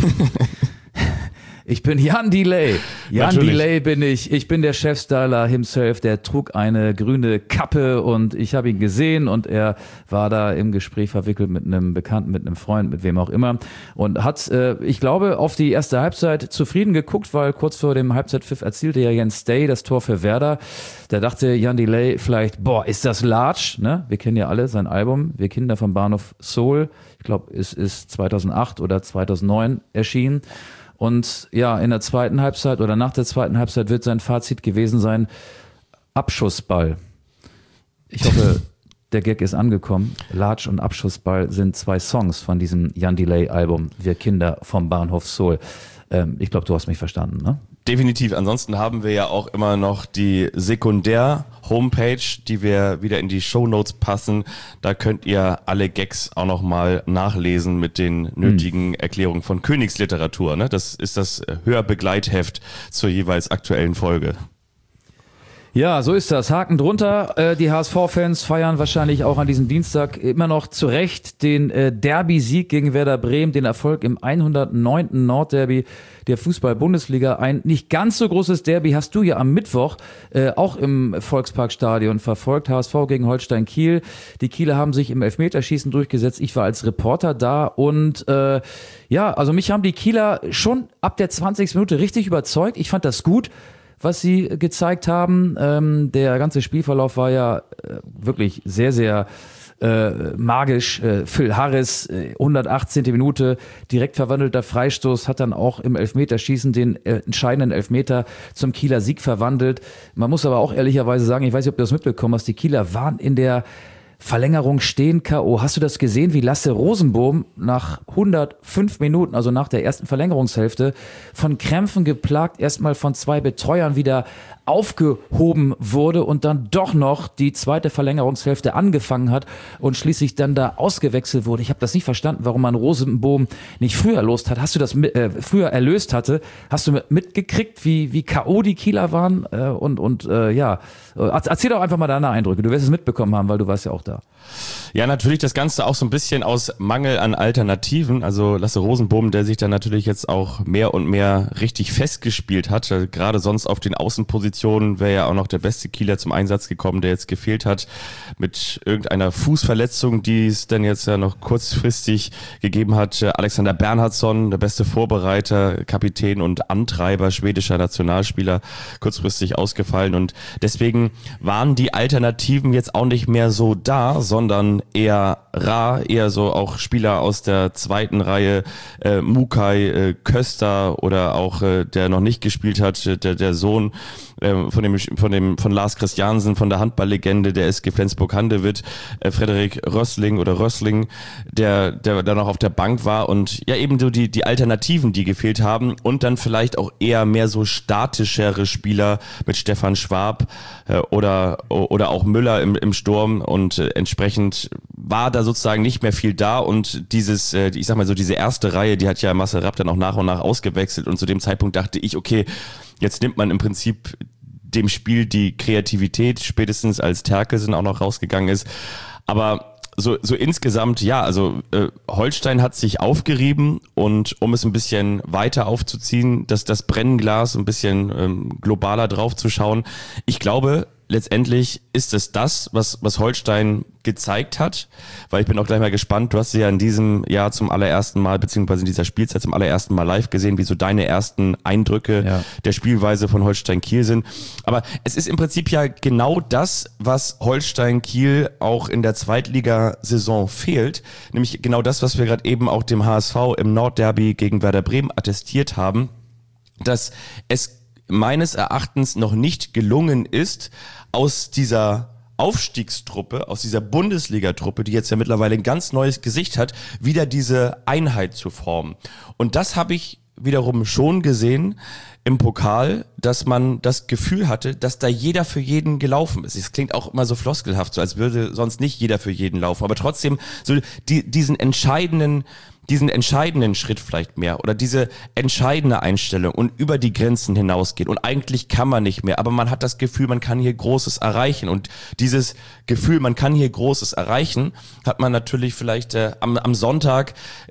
Speaker 2: Ich bin Jan Delay. Jan
Speaker 3: Natürlich.
Speaker 2: Delay bin ich. Ich bin der Chefstyler himself. Der trug eine grüne Kappe und ich habe ihn gesehen und er war da im Gespräch verwickelt mit einem Bekannten, mit einem Freund, mit wem auch immer und hat, ich glaube, auf die erste Halbzeit zufrieden geguckt, weil kurz vor dem Halbzeitpfiff erzielte ja Jens Day das Tor für Werder. Da dachte Jan Delay vielleicht, ist das Large, ne? Wir kennen ja alle sein Album, Wir Kinder vom Bahnhof Soul. Ich glaube, es ist 2008 oder 2009 erschienen. Und ja, in der zweiten Halbzeit oder nach der zweiten Halbzeit wird sein Fazit gewesen sein, Abschussball. Ich hoffe, der Gag ist angekommen. Large und Abschussball sind 2 Songs von diesem Jan Delay-Album, Wir Kinder vom Bahnhof Soul. Ich glaube, du hast mich verstanden, ne?
Speaker 3: Definitiv. Ansonsten haben wir ja auch immer noch die Sekundär-Homepage, die wir wieder in die Shownotes passen. Da könnt ihr alle Gags auch nochmal nachlesen mit den nötigen Erklärungen von Königsliteratur. Ne? Das ist das Hörbegleitheft zur jeweils aktuellen Folge.
Speaker 2: Ja, so ist das. Haken drunter. Die HSV-Fans feiern wahrscheinlich auch an diesem Dienstag immer noch zu Recht den Derby-Sieg gegen Werder Bremen, den Erfolg im 109. Nordderby der Fußball-Bundesliga. Ein nicht ganz so großes Derby hast du ja am Mittwoch auch im Volksparkstadion verfolgt. HSV gegen Holstein Kiel. Die Kieler haben sich im Elfmeterschießen durchgesetzt. Ich war als Reporter da und also mich haben die Kieler schon ab der 20. Minute richtig überzeugt. Ich fand das gut, was sie gezeigt haben. Der ganze Spielverlauf war ja wirklich sehr, sehr magisch. Phil Harris, 118. Minute, direkt verwandelter Freistoß, hat dann auch im Elfmeterschießen den entscheidenden Elfmeter zum Kieler Sieg verwandelt. Man muss aber auch ehrlicherweise sagen, ich weiß nicht, ob du das mitbekommen hast, die Kieler waren in der Verlängerung stehen K.O. Hast du das gesehen, wie Lasse Rosenbohm nach 105 Minuten, also nach der ersten Verlängerungshälfte, von Krämpfen geplagt, erstmal von 2 Betreuern wieder aufgehoben wurde und dann doch noch die zweite Verlängerungshälfte angefangen hat und schließlich dann da ausgewechselt wurde. Ich habe das nicht verstanden, warum man Rosenbohm nicht früher erlöst hat. Hast du das früher erlöst hatte? Hast du mitgekriegt, wie K.O. die Kieler waren? Erzähl doch einfach mal deine Eindrücke. Du wirst es mitbekommen haben, weil du warst ja auch da.
Speaker 3: Ja, natürlich das Ganze auch so ein bisschen aus Mangel an Alternativen. Also Lasse Rosenbohm, der sich dann natürlich jetzt auch mehr und mehr richtig festgespielt hat. Gerade sonst auf den Außenpositionen wäre ja auch noch der beste Kieler zum Einsatz gekommen, der jetzt gefehlt hat mit irgendeiner Fußverletzung, die es dann jetzt ja noch kurzfristig gegeben hat. Alexander Bernhardsson, der beste Vorbereiter, Kapitän und Antreiber, schwedischer Nationalspieler, kurzfristig ausgefallen. Und deswegen waren die Alternativen jetzt auch nicht mehr so da, sondern eher rar, eher so auch Spieler aus der zweiten Reihe, Mukai, Köster oder auch der noch nicht gespielt hat, der Sohn von Lars Christiansen, von der Handballlegende der SG Flensburg-Handewitt, Frederik Rössling, der da noch auf der Bank war und ja eben so die Alternativen, die gefehlt haben und dann vielleicht auch eher mehr so statischere Spieler mit Stefan Schwab oder auch Müller im Sturm und entsprechend war da sozusagen nicht mehr viel da und ich sag mal so diese erste Reihe, die hat ja Marcel Rapp dann auch nach und nach ausgewechselt und zu dem Zeitpunkt dachte ich, okay, jetzt nimmt man im Prinzip dem Spiel die Kreativität, spätestens als Terkelsen auch noch rausgegangen ist. Aber so insgesamt, ja, also Holstein hat sich aufgerieben und um es ein bisschen weiter aufzuziehen, das Brennglas ein bisschen globaler drauf zu schauen. Ich glaube, letztendlich ist es das, was Holstein gezeigt hat, weil ich bin auch gleich mal gespannt, du hast sie ja in diesem Jahr zum allerersten Mal, beziehungsweise in dieser Spielzeit zum allerersten Mal live gesehen, wie so deine ersten Eindrücke der Spielweise von Holstein Kiel sind. Aber es ist im Prinzip ja genau das, was Holstein Kiel auch in der Zweitligasaison fehlt, nämlich genau das, was wir gerade eben auch dem HSV im Nordderby gegen Werder Bremen attestiert haben, dass es meines Erachtens noch nicht gelungen ist, aus dieser Aufstiegstruppe, aus dieser Bundesligatruppe, die jetzt ja mittlerweile ein ganz neues Gesicht hat, wieder diese Einheit zu formen. Und das habe ich wiederum schon gesehen im Pokal, dass man das Gefühl hatte, dass da jeder für jeden gelaufen ist. Es klingt auch immer so floskelhaft, so als würde sonst nicht jeder für jeden laufen, aber trotzdem so diesen entscheidenden Schritt vielleicht mehr oder diese entscheidende Einstellung und über die Grenzen hinausgehen und eigentlich kann man nicht mehr, aber man hat das Gefühl, man kann hier Großes erreichen und dieses Gefühl, man kann hier Großes erreichen, hat man natürlich vielleicht am Sonntag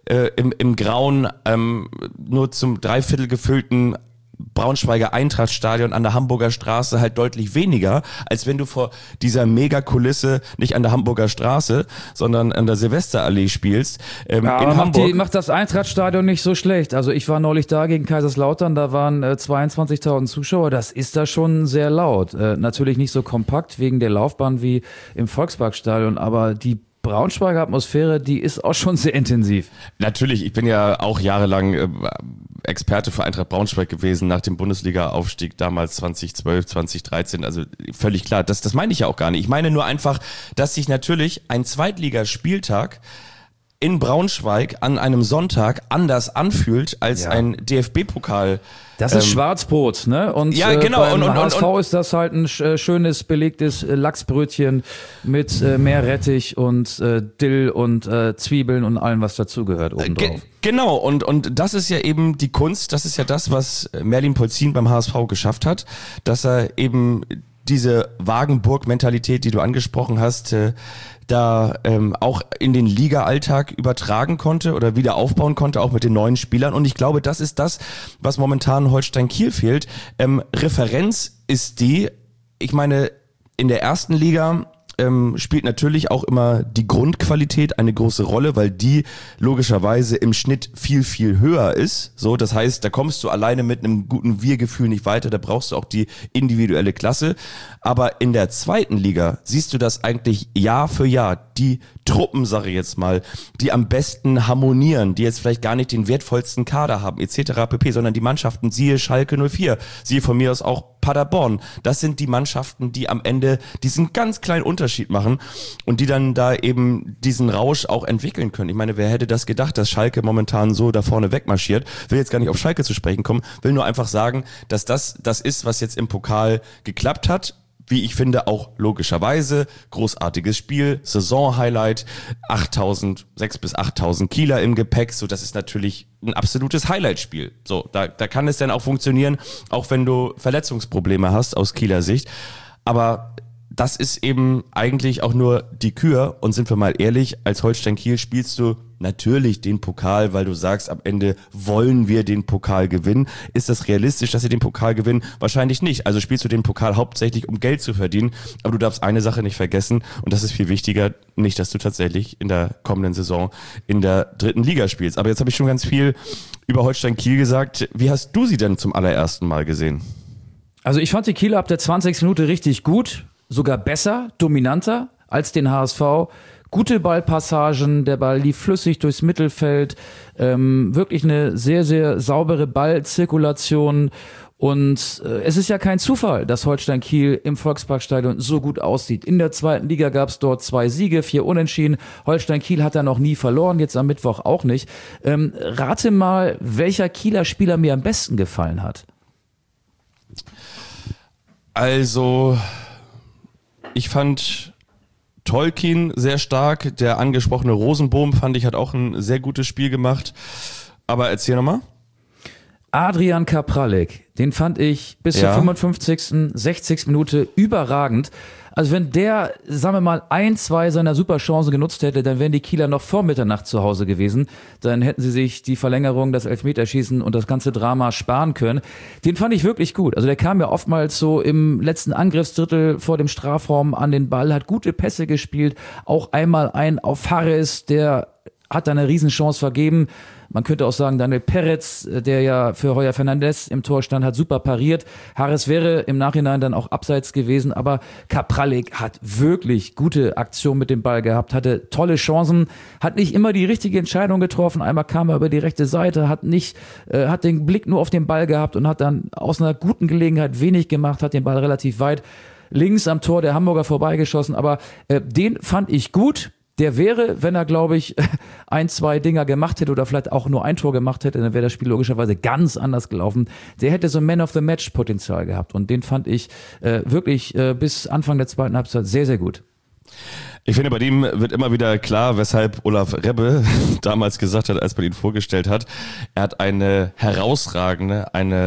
Speaker 3: im grauen, nur zum Dreiviertel gefüllten Braunschweiger Eintrachtstadion an der Hamburger Straße halt deutlich weniger, als wenn du vor dieser Megakulisse nicht an der Hamburger Straße, sondern an der Silvesterallee spielst.
Speaker 2: In Hamburg macht das Eintrachtstadion nicht so schlecht. Also ich war neulich da gegen Kaiserslautern, da waren 22.000 Zuschauer, das ist da schon sehr laut. Natürlich nicht so kompakt wegen der Laufbahn wie im Volksparkstadion, aber die Braunschweiger Atmosphäre, die ist auch schon sehr intensiv.
Speaker 3: Natürlich, ich bin ja auch jahrelang Experte für Eintracht Braunschweig gewesen nach dem Bundesliga-Aufstieg damals 2012, 2013, also völlig klar, das meine ich ja auch gar nicht. Ich meine nur einfach, dass sich natürlich ein Zweitligaspieltag in Braunschweig an einem Sonntag anders anfühlt als ein DFB-Pokal.
Speaker 2: Das ist Schwarzbrot, ne? Und
Speaker 3: ja, genau.
Speaker 2: Beim HSV ist das halt ein schönes, belegtes Lachsbrötchen mit Meerrettich und Dill und Zwiebeln und allem, was dazugehört obendrauf.
Speaker 3: Genau, und das ist ja eben die Kunst, das ist ja das, was Merlin Polzin beim HSV geschafft hat, dass er eben diese Wagenburg-Mentalität, die du angesprochen hast, da auch in den Liga-Alltag übertragen konnte oder wieder aufbauen konnte, auch mit den neuen Spielern. Und ich glaube, das ist das, was momentan Holstein Kiel fehlt. Referenz ist ich meine, in der ersten Liga spielt natürlich auch immer die Grundqualität eine große Rolle, weil die logischerweise im Schnitt viel, viel höher ist. So, das heißt, da kommst du alleine mit einem guten Wir-Gefühl nicht weiter, da brauchst du auch die individuelle Klasse. Aber in der zweiten Liga siehst du das eigentlich Jahr für Jahr, die Truppen, sage ich jetzt mal, die am besten harmonieren, die jetzt vielleicht gar nicht den wertvollsten Kader haben, etc. pp., sondern die Mannschaften, siehe Schalke 04, siehe von mir aus auch Paderborn. Das sind die Mannschaften, die am Ende diesen ganz kleinen Unterschied machen und die dann da eben diesen Rausch auch entwickeln können. Ich meine, wer hätte das gedacht, dass Schalke momentan so da vorne wegmarschiert? Will jetzt gar nicht auf Schalke zu sprechen kommen, will nur einfach sagen, dass das ist, was jetzt im Pokal geklappt hat. Wie ich finde, auch logischerweise großartiges Spiel, Saison-Highlight, 6.000 bis 8.000 Kieler im Gepäck, so das ist natürlich ein absolutes Highlight-Spiel. So, da kann es dann auch funktionieren, auch wenn du Verletzungsprobleme hast aus Kieler Sicht. Aber das ist eben eigentlich auch nur die Kür. Und sind wir mal ehrlich, als Holstein Kiel spielst du natürlich den Pokal, weil du sagst, am Ende wollen wir den Pokal gewinnen. Ist das realistisch, dass sie den Pokal gewinnen? Wahrscheinlich nicht. Also spielst du den Pokal hauptsächlich, um Geld zu verdienen. Aber du darfst eine Sache nicht vergessen, und das ist viel wichtiger, nicht, dass du tatsächlich in der kommenden Saison in der 3. Liga spielst. Aber jetzt habe ich schon ganz viel über Holstein Kiel gesagt. Wie hast du sie denn zum allerersten Mal gesehen?
Speaker 2: Also ich fand die Kieler ab der 20. Minute richtig gut. Sogar besser, dominanter als den HSV. Gute Ballpassagen, der Ball lief flüssig durchs Mittelfeld, wirklich eine sehr, sehr saubere Ballzirkulation. Und es ist ja kein Zufall, dass Holstein Kiel im Volksparkstadion so gut aussieht. In der 2. Liga gab es dort 2 Siege, 4 Unentschieden. Holstein Kiel hat da noch nie verloren, jetzt am Mittwoch auch nicht. Rate mal, welcher Kieler Spieler mir am besten gefallen hat.
Speaker 3: Also, ich fand Tolkien sehr stark. Der angesprochene Rosenbohm, fand ich, hat auch ein sehr gutes Spiel gemacht. Aber erzähl nochmal.
Speaker 2: Adrian Kapralek, den fand ich bis zur 55., 60. Minute überragend. Also wenn der, sagen wir mal, 1, 2 seiner Superchancen genutzt hätte, dann wären die Kieler noch vor Mitternacht zu Hause gewesen. Dann hätten sie sich die Verlängerung, das Elfmeterschießen und das ganze Drama sparen können. Den fand ich wirklich gut. Also der kam ja oftmals so im letzten Angriffsdrittel vor dem Strafraum an den Ball, hat gute Pässe gespielt, auch einmal ein auf Harris, der hat da eine Riesenchance vergeben. Man könnte auch sagen, Daniel Peretz, der ja für Heuer Fernandes im Tor stand, hat super pariert. Harris wäre im Nachhinein dann auch abseits gewesen, aber Kapralek hat wirklich gute Aktionen mit dem Ball gehabt, hatte tolle Chancen, hat nicht immer die richtige Entscheidung getroffen. Einmal kam er über die rechte Seite, hat den Blick nur auf den Ball gehabt und hat dann aus einer guten Gelegenheit wenig gemacht, hat den Ball relativ weit links am Tor der Hamburger vorbeigeschossen, aber den fand ich gut. Der wäre, wenn er, glaube ich, 1, 2 Dinger gemacht hätte oder vielleicht auch nur ein Tor gemacht hätte, dann wäre das Spiel logischerweise ganz anders gelaufen. Der hätte so Man-of-the-Match-Potenzial gehabt und den fand ich wirklich bis Anfang der 2. Halbzeit sehr, sehr gut.
Speaker 3: Ich finde, bei dem wird immer wieder klar, weshalb Olaf Rebbe damals gesagt hat, als man ihn vorgestellt hat, er hat eine herausragende, eine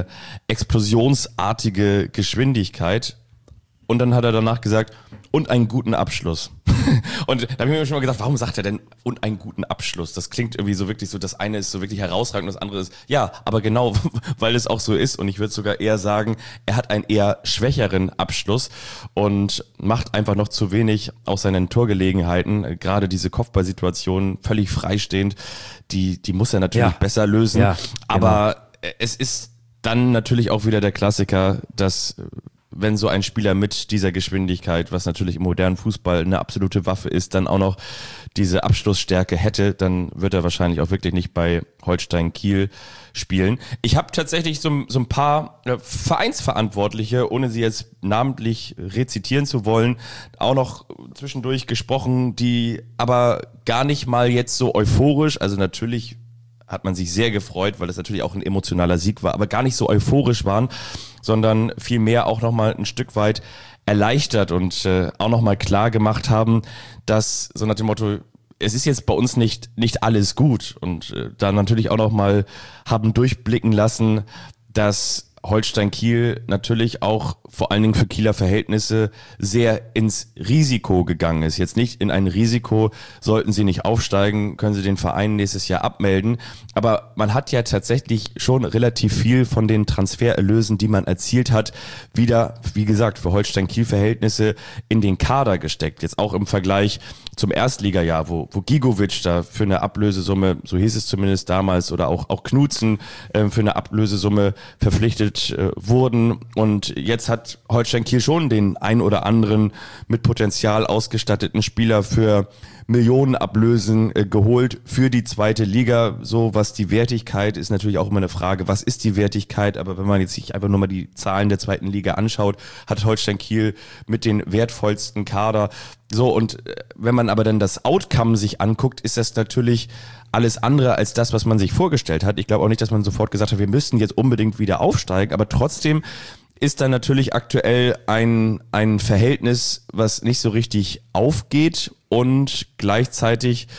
Speaker 3: explosionsartige Geschwindigkeit. Und dann hat er danach gesagt, und einen guten Abschluss. Und da habe ich mir schon mal gedacht, warum sagt er denn und einen guten Abschluss? Das klingt irgendwie so wirklich so, das eine ist so wirklich herausragend, das andere ist, ja, aber genau, weil es auch so ist. Und ich würde sogar eher sagen, er hat einen eher schwächeren Abschluss und macht einfach noch zu wenig aus seinen Torgelegenheiten. Gerade diese Kopfballsituation, völlig freistehend, die muss er natürlich besser lösen. Ja, aber es ist dann natürlich auch wieder der Klassiker, dass wenn so ein Spieler mit dieser Geschwindigkeit, was natürlich im modernen Fußball eine absolute Waffe ist, dann auch noch diese Abschlussstärke hätte, dann wird er wahrscheinlich auch wirklich nicht bei Holstein Kiel spielen. Ich habe tatsächlich so ein paar Vereinsverantwortliche, ohne sie jetzt namentlich rezitieren zu wollen, auch noch zwischendurch gesprochen, die aber gar nicht mal jetzt so euphorisch, also natürlich hat man sich sehr gefreut, weil das natürlich auch ein emotionaler Sieg war, aber gar nicht so euphorisch waren, sondern vielmehr auch nochmal ein Stück weit erleichtert und auch nochmal klar gemacht haben, dass so nach dem Motto, es ist jetzt bei uns nicht alles gut und da natürlich auch nochmal haben durchblicken lassen, dass Holstein Kiel natürlich auch vor allen Dingen für Kieler Verhältnisse sehr ins Risiko gegangen ist. Jetzt nicht in ein Risiko, sollten sie nicht aufsteigen, können sie den Verein nächstes Jahr abmelden. Aber man hat ja tatsächlich schon relativ viel von den Transfererlösen, die man erzielt hat, wieder, wie gesagt, für Holstein Kiel Verhältnisse in den Kader gesteckt. Jetzt auch im Vergleich zum Erstligajahr, wo Gigovic da für eine Ablösesumme, so hieß es zumindest damals, oder auch Knutzen für eine Ablösesumme verpflichtet wurden. Und jetzt hat Holstein Kiel schon den ein oder anderen mit Potenzial ausgestatteten Spieler für Millionenablösen geholt für die 2. Liga. So, was die Wertigkeit ist, natürlich auch immer eine Frage, was ist die Wertigkeit? Aber wenn man jetzt sich einfach nur mal die Zahlen der 2. Liga anschaut, hat Holstein Kiel mit den wertvollsten Kader. So, und wenn man aber dann das Outcome sich anguckt, ist das natürlich alles andere als das, was man sich vorgestellt hat. Ich glaube auch nicht, dass man sofort gesagt hat, wir müssten jetzt unbedingt wieder aufsteigen, aber trotzdem ist da natürlich aktuell ein Verhältnis, was nicht so richtig aufgeht und gleichzeitig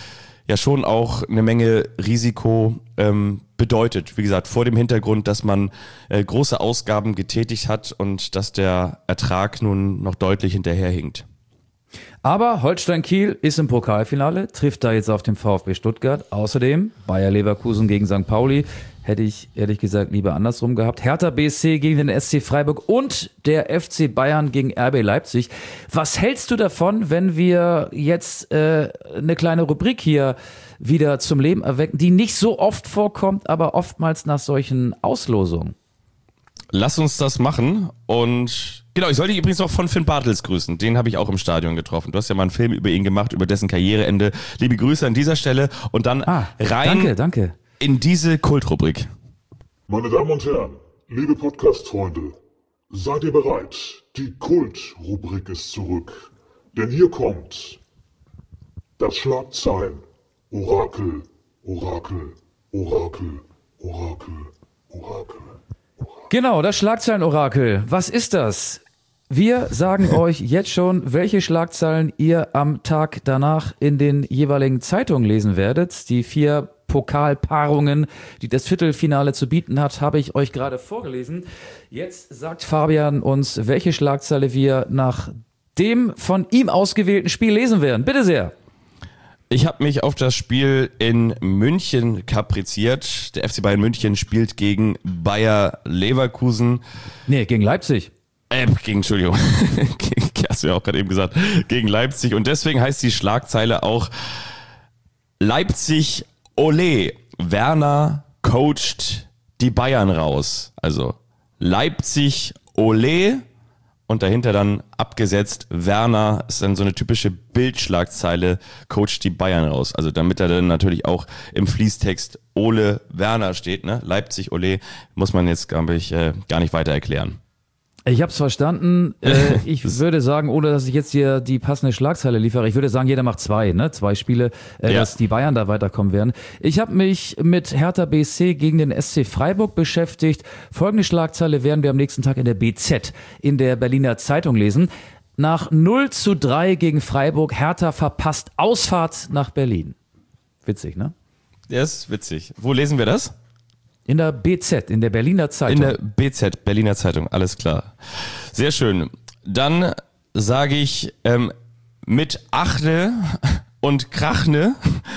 Speaker 3: ja schon auch eine Menge Risiko bedeutet. Wie gesagt, vor dem Hintergrund, dass man große Ausgaben getätigt hat und dass der Ertrag nun noch deutlich hinterherhinkt.
Speaker 2: Aber Holstein Kiel ist im Pokalfinale, trifft da jetzt auf den VfB Stuttgart. Außerdem Bayer Leverkusen gegen St. Pauli. Hätte ich ehrlich gesagt lieber andersrum gehabt. Hertha BSC gegen den SC Freiburg und der FC Bayern gegen RB Leipzig. Was hältst du davon, wenn wir jetzt eine kleine Rubrik hier wieder zum Leben erwecken, die nicht so oft vorkommt, aber oftmals nach solchen Auslosungen?
Speaker 3: Lass uns das machen. Und genau, ich sollte dich übrigens auch von Finn Bartels grüßen. Den habe ich auch im Stadion getroffen. Du hast ja mal einen Film über ihn gemacht, über dessen Karriereende. Liebe Grüße an dieser Stelle. Und dann rein
Speaker 2: danke.
Speaker 3: In diese Kultrubrik.
Speaker 5: Meine Damen und Herren, liebe Podcast-Freunde, seid ihr bereit? Die Kultrubrik ist zurück. Denn hier kommt das Schlagzeilen. Orakel, Orakel, Orakel, Orakel, Orakel.
Speaker 2: Genau, das Schlagzeilen-Orakel. Was ist das? Wir sagen euch jetzt schon, welche Schlagzeilen ihr am Tag danach in den jeweiligen Zeitungen lesen werdet. Die 4 Pokalpaarungen, die das Viertelfinale zu bieten hat, habe ich euch gerade vorgelesen. Jetzt sagt Fabian uns, welche Schlagzeile wir nach dem von ihm ausgewählten Spiel lesen werden. Bitte sehr.
Speaker 3: Ich habe mich auf das Spiel in München kapriziert. Der FC Bayern München spielt gegen Bayer Leverkusen.
Speaker 2: Nee, gegen Leipzig.
Speaker 3: Entschuldigung. Hast du ja auch gerade eben gesagt. Gegen Leipzig. Und deswegen heißt die Schlagzeile auch Leipzig Ole. Werner coacht die Bayern raus. Also Leipzig Ole. Und dahinter dann abgesetzt, Werner ist dann so eine typische Bildschlagzeile, coacht die Bayern raus. Also damit er dann natürlich auch im Fließtext Ole Werner steht, ne? Leipzig Ole, muss man jetzt, glaube ich, gar nicht weiter erklären.
Speaker 2: Ich habe es verstanden. Ich würde sagen, ohne dass ich jetzt hier die passende Schlagzeile liefere, ich würde sagen, jeder macht 2, ne? 2 Spiele, dass die Bayern da weiterkommen werden. Ich habe mich mit Hertha BSC gegen den SC Freiburg beschäftigt. Folgende Schlagzeile werden wir am nächsten Tag in der BZ, in der Berliner Zeitung lesen. Nach 0:3 gegen Freiburg, Hertha verpasst Ausfahrt nach Berlin. Witzig, ne?
Speaker 3: Ja, ist witzig. Wo lesen wir das?
Speaker 2: In der BZ, in der Berliner Zeitung.
Speaker 3: In der BZ, Berliner Zeitung, alles klar. Sehr schön. Dann sage ich mit Achne und Krachne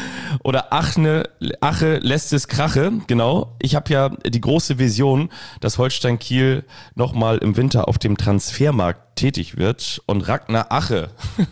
Speaker 3: oder Ache lässt es Krache, genau. Ich habe ja die große Vision, dass Holstein Kiel nochmal im Winter auf dem Transfermarkt tätig wird und Ragnar Ache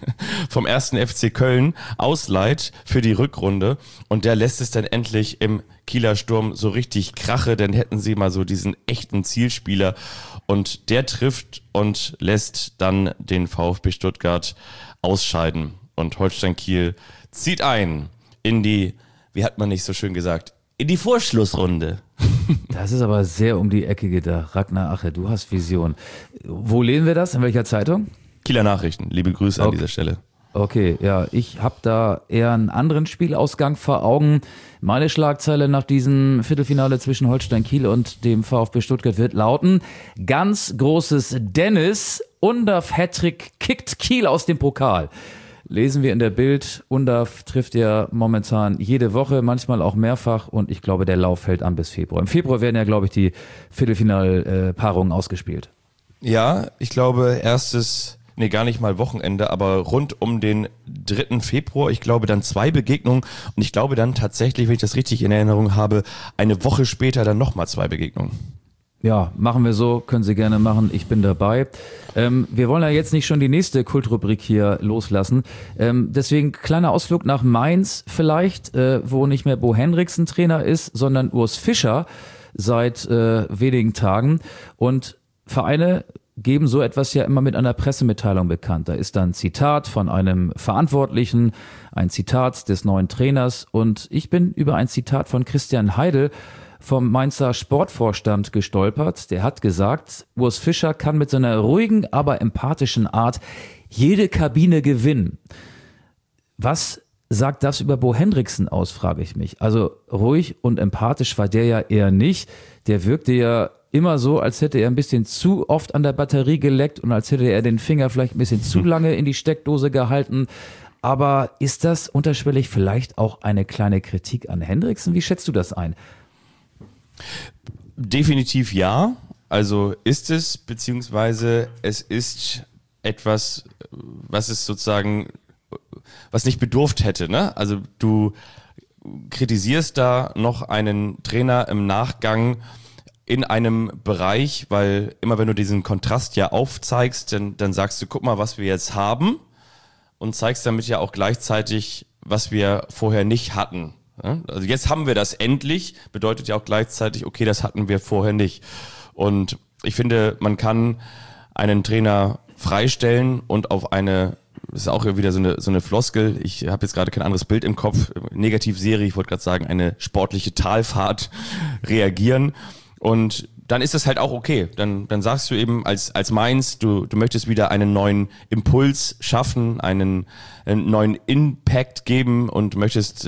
Speaker 3: vom 1. FC Köln ausleiht für die Rückrunde und der lässt es dann endlich im Kieler Sturm so richtig krache, dann hätten sie mal so diesen echten Zielspieler und der trifft und lässt dann den VfB Stuttgart ausscheiden. Und Holstein Kiel zieht ein in die, wie hat man nicht so schön gesagt, in die Vorschlussrunde.
Speaker 2: Das ist aber sehr um die Ecke gedacht. Ragnar Ache, du hast Vision. Wo lesen wir das? In welcher Zeitung?
Speaker 3: Kieler Nachrichten. Liebe Grüße an dieser Stelle.
Speaker 2: Okay, ja, ich habe da eher einen anderen Spielausgang vor Augen. Meine Schlagzeile nach diesem Viertelfinale zwischen Holstein Kiel und dem VfB Stuttgart wird lauten: Ganz großes Dennis, Undav Hattrick kickt Kiel aus dem Pokal. Lesen wir in der Bild. Undav trifft ja momentan jede Woche, manchmal auch mehrfach und ich glaube, der Lauf hält an bis Februar. Im Februar werden ja, glaube ich, die Viertelfinalpaarungen ausgespielt.
Speaker 3: Ja, ich glaube gar nicht mal Wochenende, aber rund um den 3. Februar, ich glaube dann 2 Begegnungen und ich glaube dann tatsächlich, wenn ich das richtig in Erinnerung habe, eine Woche später dann nochmal 2 Begegnungen.
Speaker 2: Ja, machen wir so, können Sie gerne machen, ich bin dabei. Wir wollen ja jetzt nicht schon die nächste Kultrubrik hier loslassen. Deswegen kleiner Ausflug nach Mainz vielleicht, wo nicht mehr Bo Henriksen Trainer ist, sondern Urs Fischer seit wenigen Tagen. Und Vereine geben so etwas ja immer mit einer Pressemitteilung bekannt. Da ist dann ein Zitat von einem Verantwortlichen, ein Zitat des neuen Trainers und ich bin über ein Zitat von Christian Heidel vom Mainzer Sportvorstand gestolpert. Der hat gesagt, Urs Fischer kann mit seiner ruhigen, aber empathischen Art jede Kabine gewinnen. Was sagt das über Bo Henriksen aus, frage ich mich. Also ruhig und empathisch war der ja eher nicht. Der wirkte ja immer so, als hätte er ein bisschen zu oft an der Batterie geleckt und als hätte er den Finger vielleicht ein bisschen zu lange in die Steckdose gehalten. Aber ist das unterschwellig vielleicht auch eine kleine Kritik an Hendriksen? Wie schätzt du das ein?
Speaker 3: Definitiv ja. Also ist es, beziehungsweise es ist etwas, was es sozusagen, was nicht bedurft hätte, ne? Also du kritisierst da noch einen Trainer im Nachgang in einem Bereich, weil immer wenn du diesen Kontrast ja aufzeigst, dann sagst du, guck mal, was wir jetzt haben und zeigst damit ja auch gleichzeitig, was wir vorher nicht hatten. Also jetzt haben wir das endlich, bedeutet ja auch gleichzeitig, okay, das hatten wir vorher nicht. Und ich finde, man kann einen Trainer freistellen und auf eine, das ist auch wieder so eine Floskel, ich habe jetzt gerade kein anderes Bild im Kopf, Negativserie, ich wollte gerade sagen, eine sportliche Talfahrt reagieren. Und dann ist das halt auch okay. Dann sagst du eben als Mainz, du möchtest wieder einen neuen Impuls schaffen, einen neuen Impact geben und möchtest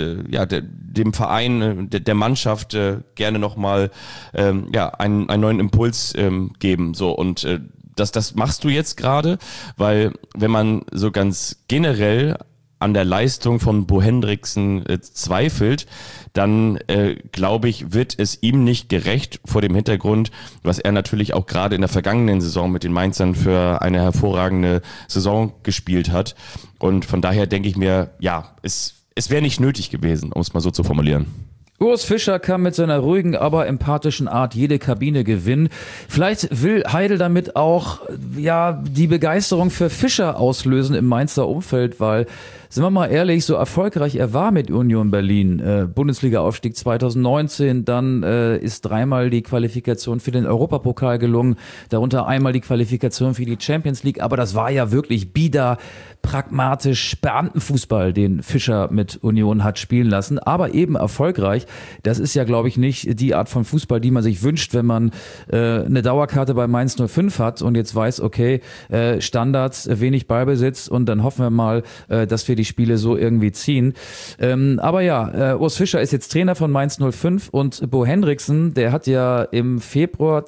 Speaker 3: dem Verein, der Mannschaft gerne nochmal einen neuen Impuls geben. So und das machst du jetzt gerade, weil wenn man so ganz generell an der Leistung von Bo Hendriksen zweifelt, dann glaube ich, wird es ihm nicht gerecht vor dem Hintergrund, was er natürlich auch gerade in der vergangenen Saison mit den Mainzern für eine hervorragende Saison gespielt hat. Und von daher denke ich mir, ja, es wäre nicht nötig gewesen, um es mal so zu formulieren.
Speaker 2: Urs Fischer kann mit seiner ruhigen, aber empathischen Art jede Kabine gewinnen. Vielleicht will Heidel damit auch die Begeisterung für Fischer auslösen im Mainzer Umfeld, weil, sind wir mal ehrlich, so erfolgreich er war mit Union Berlin, Bundesliga-Aufstieg 2019, dann ist dreimal die Qualifikation für den Europapokal gelungen, darunter einmal die Qualifikation für die Champions League, aber das war ja wirklich bieder, pragmatisch Beamtenfußball, den Fischer mit Union hat spielen lassen, aber eben erfolgreich. Das ist ja, glaube ich, nicht die Art von Fußball, die man sich wünscht, wenn man eine Dauerkarte bei Mainz 05 hat und jetzt weiß, okay, Standards, wenig Ballbesitz und dann hoffen wir mal, dass wir die Spiele so irgendwie ziehen. Aber ja, Urs Fischer ist jetzt Trainer von Mainz 05 und Bo Hendriksen, der hat ja im Februar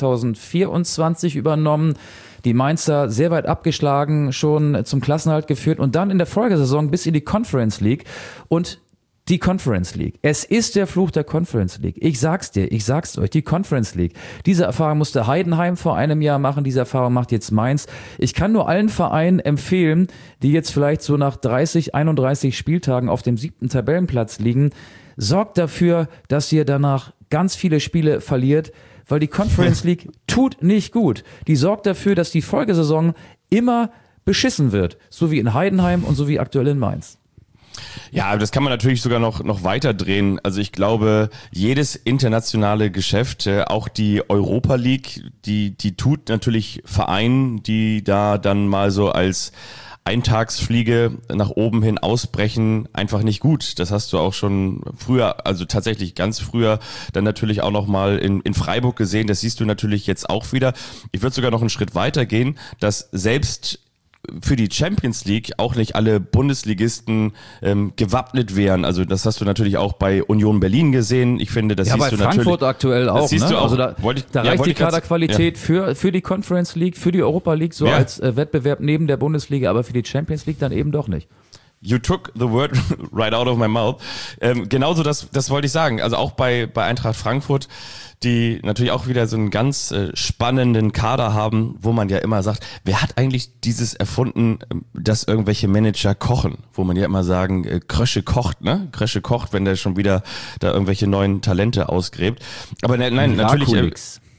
Speaker 2: 2024 übernommen, die Mainzer sehr weit abgeschlagen, schon zum Klassenerhalt geführt und dann in der Folgesaison bis in die Conference League. Und die Conference League. Es ist der Fluch der Conference League. Ich sag's euch, die Conference League. Diese Erfahrung musste Heidenheim vor einem Jahr machen, diese Erfahrung macht jetzt Mainz. Ich kann nur allen Vereinen empfehlen, die jetzt vielleicht so nach 30, 31 Spieltagen auf dem 7. Tabellenplatz liegen, sorgt dafür, dass ihr danach ganz viele Spiele verliert, weil die Conference League tut nicht gut. Die sorgt dafür, dass die Folgesaison immer beschissen wird. So wie in Heidenheim und so wie aktuell in Mainz.
Speaker 3: Ja, das kann man natürlich sogar noch weiter drehen. Also ich glaube, jedes internationale Geschäft, auch die Europa League, die tut natürlich Vereinen, die da dann mal so als Eintagsfliege nach oben hin ausbrechen, einfach nicht gut. Das hast du auch schon früher, also tatsächlich ganz früher, dann natürlich auch noch mal in Freiburg gesehen. Das siehst du natürlich jetzt auch wieder. Ich würde sogar noch einen Schritt weiter gehen, dass selbst für die Champions League auch nicht alle Bundesligisten gewappnet wären. Also das hast du natürlich auch bei Union Berlin gesehen. Ich finde, das siehst
Speaker 2: bei
Speaker 3: du
Speaker 2: Frankfurt
Speaker 3: natürlich
Speaker 2: aktuell auch.
Speaker 3: Siehst du auch.
Speaker 2: Also da reicht die Kaderqualität für die Conference League, für die Europa League so als Wettbewerb neben der Bundesliga, aber für die Champions League dann eben doch nicht.
Speaker 3: You took the word right out of my mouth. Genauso das wollte ich sagen. Also auch bei Eintracht Frankfurt, die natürlich auch wieder so einen ganz spannenden Kader haben, wo man ja immer sagt, wer hat eigentlich dieses erfunden, dass irgendwelche Manager kochen? Wo man ja immer sagen, Krösche kocht, ne? Krösche kocht, wenn der schon wieder da irgendwelche neuen Talente ausgräbt. Aber nein, natürlich.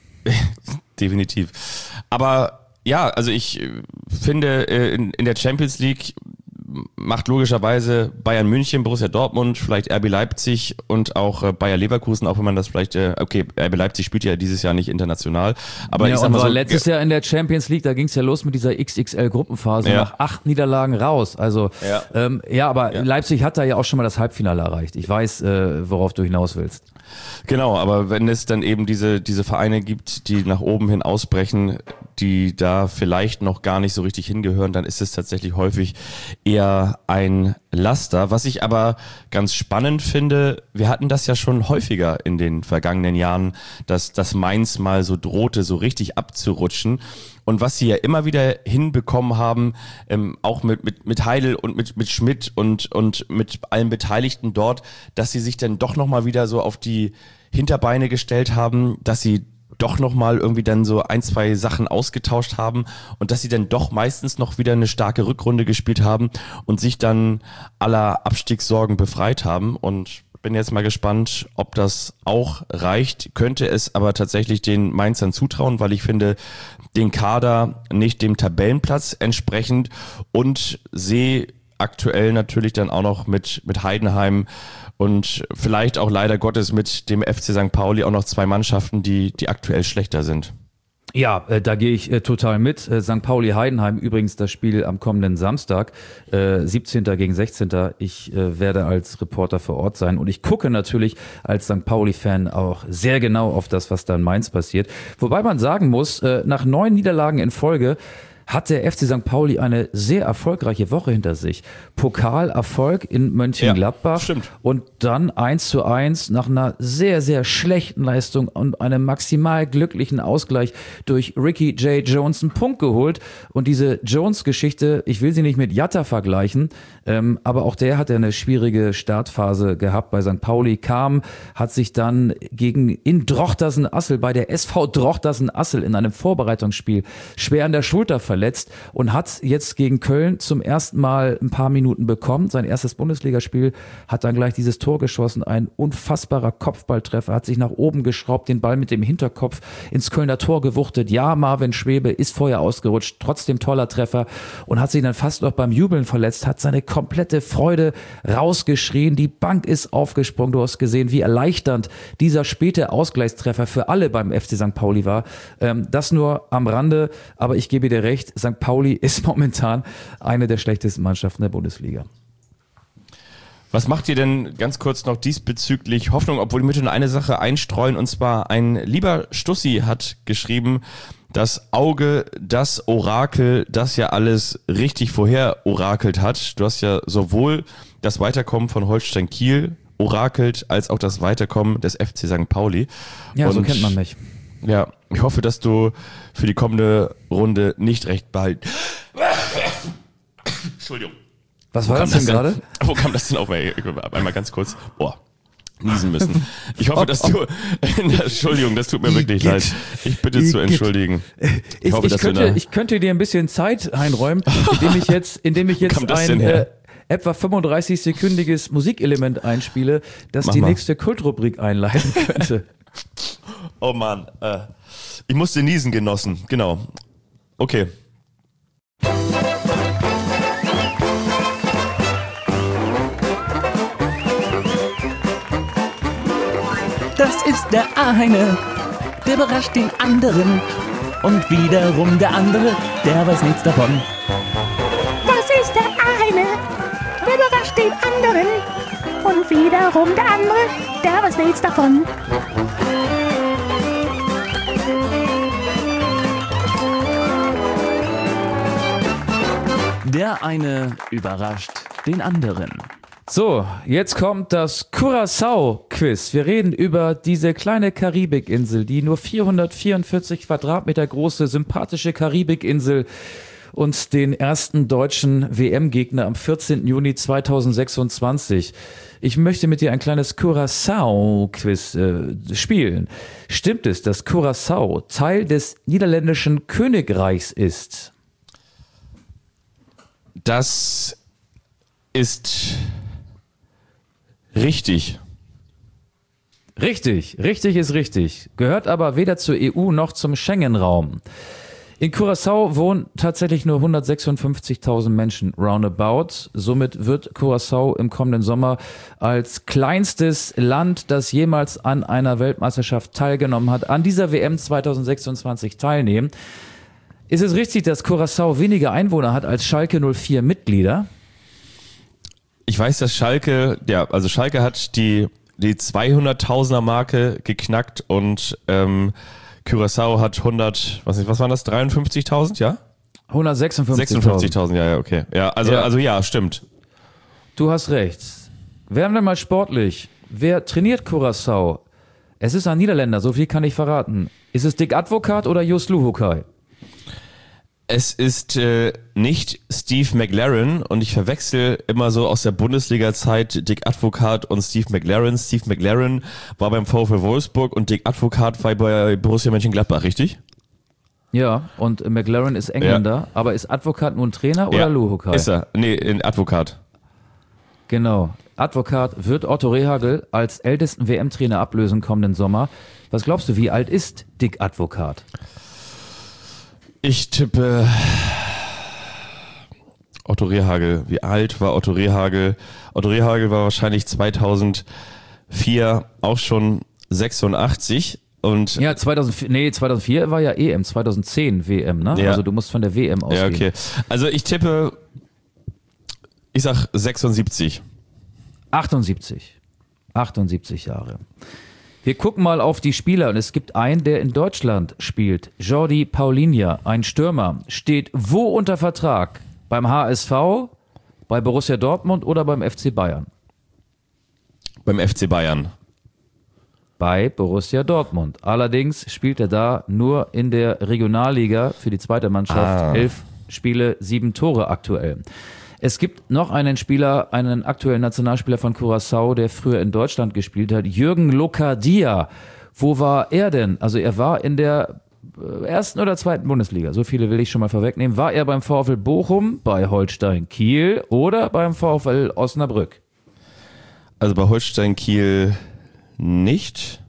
Speaker 3: Definitiv. Aber ja, also ich finde, in der Champions League macht logischerweise Bayern München, Borussia Dortmund, vielleicht RB Leipzig und auch Bayer Leverkusen, auch wenn man das vielleicht, RB Leipzig spielt ja dieses Jahr nicht international. Aber ich sag mal so,
Speaker 2: letztes Jahr in der Champions League, da ging es ja los mit dieser XXL-Gruppenphase, nach 8 Niederlagen raus. Also aber Leipzig hat da ja auch schon mal das Halbfinale erreicht. Ich weiß, worauf du hinaus willst.
Speaker 3: Genau, aber wenn es dann eben diese Vereine gibt, die nach oben hin ausbrechen, die da vielleicht noch gar nicht so richtig hingehören, dann ist es tatsächlich häufig eher ein Laster. Was ich aber ganz spannend finde, wir hatten das ja schon häufiger in den vergangenen Jahren, dass Mainz mal so drohte, so richtig abzurutschen. Und was sie ja immer wieder hinbekommen haben, auch mit mit Heidel und mit Schmidt und mit allen Beteiligten dort, dass sie sich dann doch nochmal wieder so auf die Hinterbeine gestellt haben, dass sie doch nochmal irgendwie dann so 1, 2 Sachen ausgetauscht haben und dass sie dann doch meistens noch wieder eine starke Rückrunde gespielt haben und sich dann aller Abstiegssorgen befreit haben. Und bin jetzt mal gespannt, ob das auch reicht. Könnte es aber tatsächlich den Mainzern zutrauen, weil ich finde den Kader nicht dem Tabellenplatz entsprechend und sehe aktuell natürlich dann auch noch mit Heidenheim und vielleicht auch leider Gottes mit dem FC St. Pauli auch noch 2 Mannschaften, die aktuell schlechter sind.
Speaker 2: Ja, da gehe ich total mit. St. Pauli-Heidenheim übrigens das Spiel am kommenden Samstag, 17. gegen 16. Ich werde als Reporter vor Ort sein und ich gucke natürlich als St. Pauli-Fan auch sehr genau auf das, was da in Mainz passiert. Wobei man sagen muss, nach 9 Niederlagen in Folge hat der FC St. Pauli eine sehr erfolgreiche Woche hinter sich. Pokalerfolg in Mönchengladbach und dann 1:1 nach einer sehr, sehr schlechten Leistung und einem maximal glücklichen Ausgleich durch Ricky J. Jones einen Punkt geholt. Und diese Jones-Geschichte, ich will sie nicht mit Jatta vergleichen, aber auch der hat ja eine schwierige Startphase gehabt bei St. Pauli, hat sich dann in Drochtersen-Assel, bei der SV Drochtersen-Assel in einem Vorbereitungsspiel schwer an der Schulter verletzt und hat jetzt gegen Köln zum ersten Mal ein paar Minuten bekommen. Sein erstes Bundesligaspiel, hat dann gleich dieses Tor geschossen. Ein unfassbarer Kopfballtreffer, hat sich nach oben geschraubt, den Ball mit dem Hinterkopf ins Kölner Tor gewuchtet. Ja, Marvin Schwebe ist vorher ausgerutscht, trotzdem toller Treffer und hat sich dann fast noch beim Jubeln verletzt, hat seine komplette Freude rausgeschrien. Die Bank ist aufgesprungen. Du hast gesehen, wie erleichternd dieser späte Ausgleichstreffer für alle beim FC St. Pauli war. Das nur am Rande, aber ich gebe dir recht, St. Pauli ist momentan eine der schlechtesten Mannschaften der Bundesliga.
Speaker 3: Was macht ihr denn ganz kurz noch diesbezüglich Hoffnung, obwohl wir nur eine Sache einstreuen, und zwar ein lieber Stussi hat geschrieben, das Auge, das Orakel, das ja alles richtig vorher orakelt hat. Du hast ja sowohl das Weiterkommen von Holstein Kiel orakelt, als auch das Weiterkommen des FC St. Pauli.
Speaker 2: Ja, so kennt man mich.
Speaker 3: Ja, ich hoffe, dass du für die kommende Runde nicht recht behalten. Entschuldigung.
Speaker 2: Was war das denn gerade?
Speaker 3: Wo kam das denn auf? Einmal ganz kurz. Niesen müssen. Ich hoffe, dass du... Entschuldigung, das tut mir wirklich leid. Ich bitte zu entschuldigen.
Speaker 2: Ich könnte dir ein bisschen Zeit einräumen, indem ich jetzt ein etwa 35-sekündiges Musikelement einspiele, das die nächste Kultrubrik einleiten könnte.
Speaker 3: Oh Mann, ich musste niesen, Genossen. Genau. Okay.
Speaker 1: Das ist der eine, der überrascht den anderen. Und wiederum der andere, der weiß nichts davon.
Speaker 6: Das ist der eine, der überrascht den anderen. Und wiederum der andere, der weiß nichts davon.
Speaker 1: Der eine überrascht den anderen.
Speaker 2: So, jetzt kommt das Curaçao-Quiz. Wir reden über diese kleine Karibikinsel, die nur 444 Quadratmeter große, sympathische Karibikinsel und den ersten deutschen WM-Gegner am 14. Juni 2026. Ich möchte mit dir ein kleines Curaçao-Quiz spielen. Stimmt es, dass Curaçao Teil des niederländischen Königreichs ist?
Speaker 3: Das ist richtig.
Speaker 2: Richtig ist richtig. Gehört aber weder zur EU noch zum Schengen-Raum. In Curaçao wohnen tatsächlich nur 156.000 Menschen roundabout. Somit wird Curaçao im kommenden Sommer als kleinstes Land, das jemals an einer Weltmeisterschaft teilgenommen hat, an dieser WM 2026 teilnehmen. Ist es richtig, dass Curaçao weniger Einwohner hat als Schalke 04 Mitglieder?
Speaker 3: Ich weiß, dass Schalke hat die 200.000er Marke geknackt und Curaçao hat 100, was waren das, 53.000, ja?
Speaker 2: 156.000.
Speaker 3: Ja, okay. Ja, also ja, stimmt.
Speaker 2: Du hast recht. Werden wir mal sportlich. Wer trainiert Curaçao? Es ist ein Niederländer, so viel kann ich verraten. Ist es Dick Advocaat oder Jos Luhukai?
Speaker 3: Es ist nicht Steve McLaren und ich verwechsel immer so aus der Bundesliga-Zeit Dick Advocaat und Steve McLaren. Steve McLaren war beim VfL Wolfsburg und Dick Advocaat war bei Borussia Mönchengladbach, richtig?
Speaker 2: Ja, und McLaren ist Engländer, aber ist Advocaat nun Trainer oder Luhukai?
Speaker 3: Ist er. Nee, in Advocaat.
Speaker 2: Genau. Advocaat wird Otto Rehhagel als ältesten WM-Trainer ablösen kommenden Sommer. Was glaubst du, wie alt ist Dick Advocaat?
Speaker 3: Ich tippe Otto Rehhagel. Wie alt war Otto Rehhagel? Otto Rehhagel war wahrscheinlich 2004 auch schon 86. Und
Speaker 2: ja, 2004 war ja EM, 2010 WM, ne?
Speaker 3: Ja.
Speaker 2: Also du musst von der WM ausgehen.
Speaker 3: Ja, okay. Also ich tippe, ich sag 76.
Speaker 2: 78 Jahre. Wir gucken mal auf die Spieler und es gibt einen, der in Deutschland spielt. Jordi Paulinho, ein Stürmer, steht wo unter Vertrag? Beim HSV, bei Borussia Dortmund oder beim FC Bayern?
Speaker 3: Beim FC Bayern.
Speaker 2: Bei Borussia Dortmund. Allerdings spielt er da nur in der Regionalliga für die zweite Mannschaft. 11 Spiele, 7 Tore aktuell. Es gibt noch einen Spieler, einen aktuellen Nationalspieler von Curaçao, der früher in Deutschland gespielt hat, Jürgen Locadia. Wo war er denn? Also er war in der ersten oder zweiten Bundesliga, so viele will ich schon mal vorwegnehmen. War er beim VfL Bochum, bei Holstein Kiel oder beim VfL Osnabrück?
Speaker 3: Also bei Holstein Kiel nicht.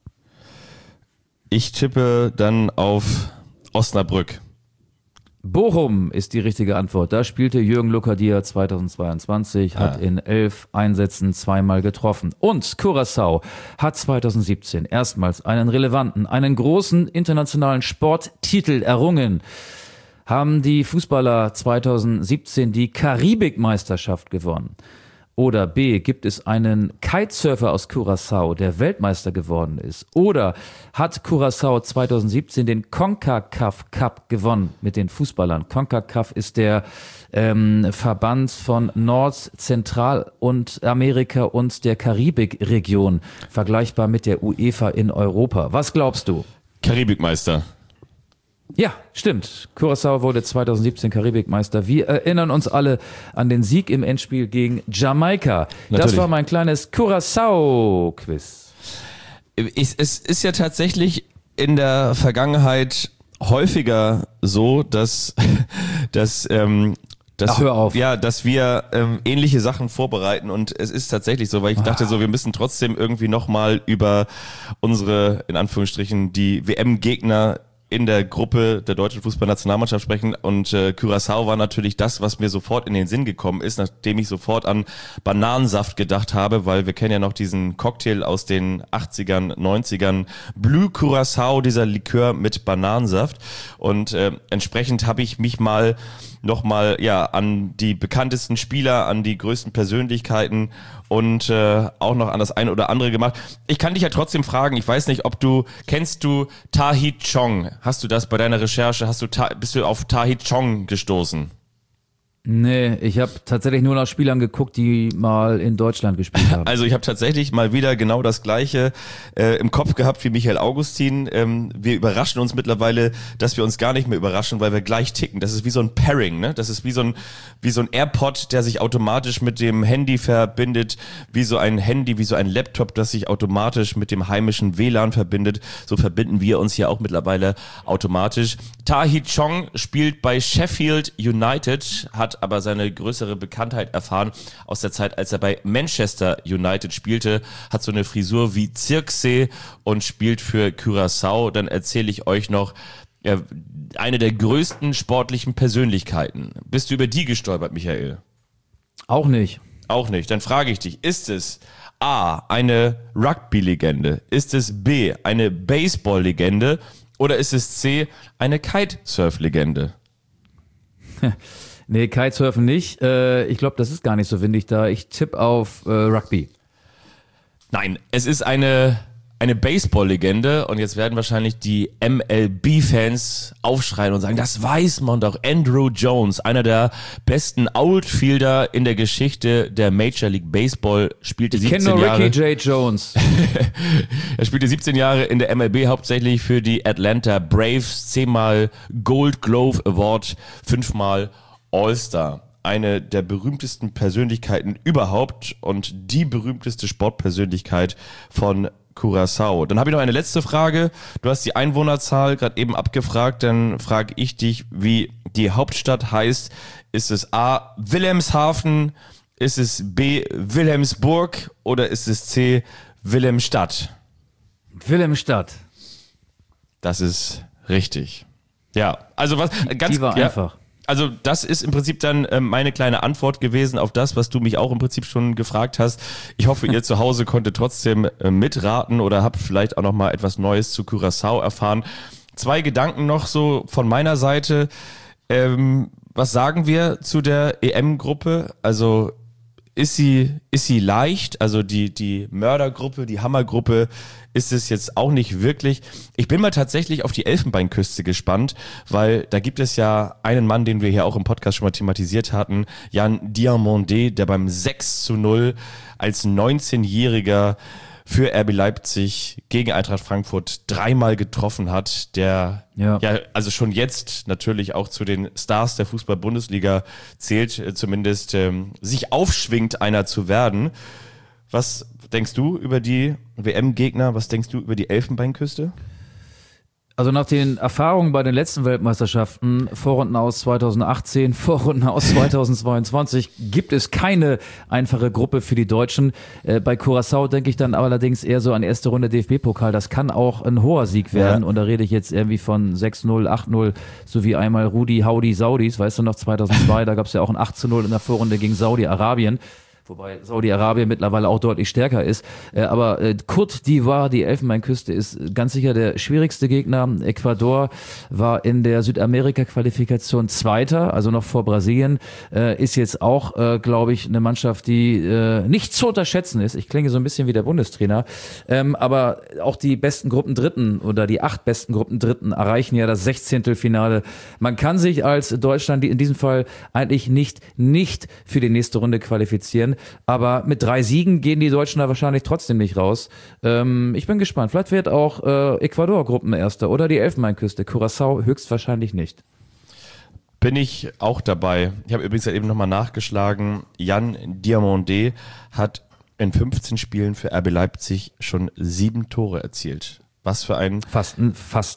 Speaker 3: Ich tippe dann auf Osnabrück.
Speaker 2: Bochum ist die richtige Antwort. Da spielte Jürgen Locadia 2022, hat in 11 Einsätzen 2-mal getroffen. Und Curaçao hat 2017 erstmals einen relevanten, einen großen internationalen Sporttitel errungen. Haben die Fußballer 2017 die Karibikmeisterschaft gewonnen? Oder B, gibt es einen Kitesurfer aus Curaçao, der Weltmeister geworden ist? Oder hat Curaçao 2017 den CONCACAF Cup gewonnen mit den Fußballern? CONCACAF ist der Verband von Nord-, Zentral- und Amerika und der Karibikregion, vergleichbar mit der UEFA in Europa. Was glaubst du?
Speaker 3: Karibikmeister.
Speaker 2: Ja, stimmt. Curaçao wurde 2017 Karibikmeister. Wir erinnern uns alle an den Sieg im Endspiel gegen Jamaika.
Speaker 3: Natürlich.
Speaker 2: Das war mein kleines Curaçao-Quiz.
Speaker 3: Es ist ja tatsächlich in der Vergangenheit häufiger so, dass
Speaker 2: Ach, hör auf.
Speaker 3: Ja, dass wir ähnliche Sachen vorbereiten und es ist tatsächlich so, weil ich dachte so, wir müssen trotzdem irgendwie nochmal über unsere, in Anführungsstrichen, die WM-Gegner in der Gruppe der deutschen Fußballnationalmannschaft sprechen und Curaçao war natürlich das, was mir sofort in den Sinn gekommen ist, nachdem ich sofort an Bananensaft gedacht habe, weil wir kennen ja noch diesen Cocktail aus den 80ern, 90ern, Blue Curaçao, dieser Likör mit Bananensaft und entsprechend habe ich mich nochmal an die bekanntesten Spieler, an die größten Persönlichkeiten und auch noch an das eine oder andere gemacht. Ich kann dich ja trotzdem fragen, ich weiß nicht, kennst du Tahi Chong? Hast du das bei deiner Recherche, bist du auf Tahi Chong gestoßen?
Speaker 2: Nee, ich habe tatsächlich nur nach Spielern geguckt, die mal in Deutschland gespielt haben.
Speaker 3: Also ich habe tatsächlich mal wieder genau das Gleiche im Kopf gehabt wie Michael Augustin. Wir überraschen uns mittlerweile, dass wir uns gar nicht mehr überraschen, weil wir gleich ticken. Das ist wie so ein Pairing, ne? Das ist wie so ein AirPod, der sich automatisch mit dem Handy verbindet, wie so ein Laptop, das sich automatisch mit dem heimischen WLAN verbindet. So verbinden wir uns hier auch mittlerweile automatisch. Tahi Chong spielt bei Sheffield United, hat aber seine größere Bekanntheit erfahren aus der Zeit, als er bei Manchester United spielte, hat so eine Frisur wie Zirkzee und spielt für Curaçao. Dann erzähle ich euch noch eine der größten sportlichen Persönlichkeiten. Bist du über die gestolpert, Michael?
Speaker 2: Auch nicht.
Speaker 3: Auch nicht. Dann frage ich dich, ist es A, eine Rugby-Legende? Ist es B, eine Baseball-Legende? Oder ist es C, eine Kitesurf-Legende?
Speaker 2: Nee, Kitesurfen nicht. Ich glaube, das ist gar nicht so windig da. Ich tippe auf Rugby.
Speaker 3: Nein, es ist eine eine Baseball-Legende und jetzt werden wahrscheinlich die MLB-Fans aufschreien und sagen, das weiß man doch. Andrew Jones, einer der besten Outfielder in der Geschichte der Major League Baseball, spielte 17
Speaker 2: Ich kenne nur
Speaker 3: Jahre.
Speaker 2: Ricky J. Jones.
Speaker 3: Er spielte 17 Jahre in der MLB, hauptsächlich für die Atlanta Braves, 10-mal Gold Glove Award, 5-mal All-Star. Eine der berühmtesten Persönlichkeiten überhaupt und die berühmteste Sportpersönlichkeit von Curaçao. Dann habe ich noch eine letzte Frage. Du hast die Einwohnerzahl gerade eben abgefragt, dann frage ich dich, wie die Hauptstadt heißt. Ist es A. Wilhelmshaven, ist es B. Wilhelmsburg oder ist es C. Wilhelmstadt?
Speaker 2: Wilhelmstadt.
Speaker 3: Das ist richtig. Ja, also was ganz
Speaker 2: Die war einfach.
Speaker 3: Also das ist im Prinzip dann meine kleine Antwort gewesen auf das, was du mich auch im Prinzip schon gefragt hast. Ich hoffe, ihr zu Hause konntet trotzdem mitraten oder habt vielleicht auch noch mal etwas Neues zu Curaçao erfahren. 2 Gedanken noch so von meiner Seite. Was sagen wir zu der EM-Gruppe? Also ist sie leicht? Also die Mördergruppe, die Hammergruppe ist es jetzt auch nicht wirklich. Ich bin mal tatsächlich auf die Elfenbeinküste gespannt, weil da gibt es ja einen Mann, den wir hier auch im Podcast schon mal thematisiert hatten, Yann Diomandé, der beim 6:0 als 19-Jähriger für RB Leipzig gegen Eintracht Frankfurt 3-mal getroffen hat, der ja also schon jetzt natürlich auch zu den Stars der Fußball-Bundesliga zählt, zumindest sich aufschwingt, einer zu werden. Was denkst du über die WM-Gegner? Was denkst du über die Elfenbeinküste?
Speaker 2: Also nach den Erfahrungen bei den letzten Weltmeisterschaften, Vorrunden aus 2018, Vorrunden aus 2022, gibt es keine einfache Gruppe für die Deutschen. Bei Curaçao denke ich dann allerdings eher so an erste Runde DFB-Pokal. Das kann auch ein hoher Sieg werden. Ja. Und da rede ich jetzt irgendwie von 6-0, 8-0, sowie einmal Rudi Haudi Saudis. Weißt du noch, 2002, da gab es ja auch ein 8-0 in der Vorrunde gegen Saudi-Arabien. Wobei Saudi-Arabien mittlerweile auch deutlich stärker ist. Aber Côte d'Ivoire, die Elfenbeinküste, ist ganz sicher der schwierigste Gegner. Ecuador war in der Südamerika-Qualifikation Zweiter, also noch vor Brasilien. Ist jetzt auch, glaube ich, eine Mannschaft, die nicht zu unterschätzen ist. Ich klinge so ein bisschen wie der Bundestrainer. Aber auch die besten Gruppendritten oder die 8 besten Gruppendritten erreichen ja das 16. Finale. Man kann sich als Deutschland in diesem Fall eigentlich nicht für die nächste Runde qualifizieren. Aber mit 3 Siegen gehen die Deutschen da wahrscheinlich trotzdem nicht raus. Ich bin gespannt. Vielleicht wird auch Ecuador Gruppenerster oder die Elfenbeinküste. Curaçao höchstwahrscheinlich nicht.
Speaker 3: Bin ich auch dabei. Ich habe übrigens eben nochmal nachgeschlagen. Yann Diomandé hat in 15 Spielen für RB Leipzig schon 7 Tore erzielt. Was für ein...
Speaker 2: Fast ein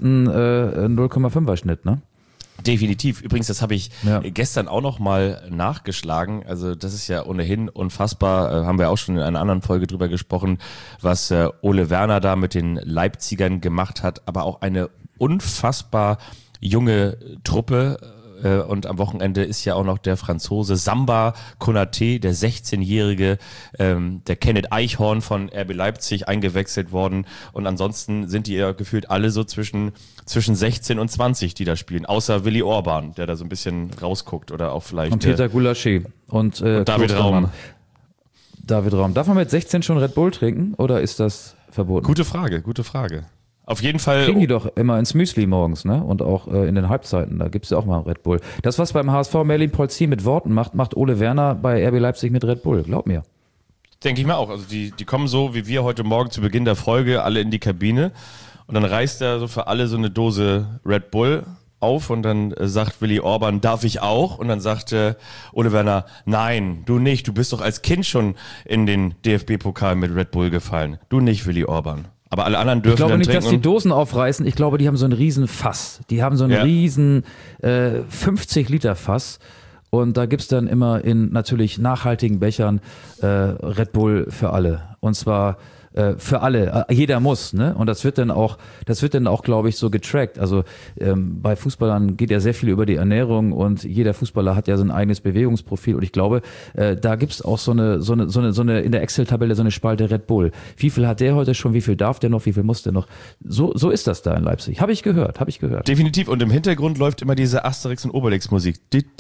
Speaker 2: 0,5er Schnitt, ne?
Speaker 3: Definitiv. Übrigens, das habe ich gestern auch noch mal nachgeschlagen. Also das ist ja ohnehin unfassbar. Haben wir auch schon in einer anderen Folge drüber gesprochen, was Ole Werner da mit den Leipzigern gemacht hat. Aber auch eine unfassbar junge Truppe. Und am Wochenende ist ja auch noch der Franzose Samba Konaté, der 16-Jährige, der Kenneth Eichhorn von RB Leipzig eingewechselt worden. Und ansonsten sind die ja gefühlt alle so zwischen 16 und 20, die da spielen. Außer Willi Orban, der da so ein bisschen rausguckt oder auch vielleicht...
Speaker 2: Und Peter Goulaschi und
Speaker 3: David Raum.
Speaker 2: David Raum. Darf man mit 16 schon Red Bull trinken oder ist das verboten?
Speaker 3: Gute Frage. Auf jeden Fall.
Speaker 2: Kriegen die doch immer ins Müsli morgens, ne? Und auch in den Halbzeiten, da gibt's ja auch mal Red Bull. Das, was beim HSV Merlin Polzin mit Worten macht Ole Werner bei RB Leipzig mit Red Bull, glaub mir.
Speaker 3: Denke ich mir auch. Also die kommen so, wie wir heute Morgen zu Beginn der Folge, alle in die Kabine und dann reißt er so für alle so eine Dose Red Bull auf und dann sagt Willi Orban, darf ich auch? Und dann sagt Ole Werner, nein, du nicht, du bist doch als Kind schon in den DFB-Pokal mit Red Bull gefallen. Du nicht, Willi Orban. Aber alle anderen dürfen dann trinken. Ich glaube nicht, dass die
Speaker 2: Dosen aufreißen. Ich glaube, die haben so einen riesen Fass. Die haben so einen riesen 50-Liter-Fass. Und da gibt's dann immer in natürlich nachhaltigen Bechern Red Bull für alle. Und zwar für alle. Jeder muss, ne? Und das wird dann auch, glaube ich, so getrackt. Also bei Fußballern geht ja sehr viel über die Ernährung und jeder Fußballer hat ja sein eigenes Bewegungsprofil. Und ich glaube, da gibt's auch so eine in der Excel-Tabelle so eine Spalte Red Bull. Wie viel hat der heute schon? Wie viel darf der noch? Wie viel muss der noch? So ist das da in Leipzig. Habe ich gehört.
Speaker 3: Definitiv. Und im Hintergrund läuft immer diese Asterix und Obelix Musik. Ist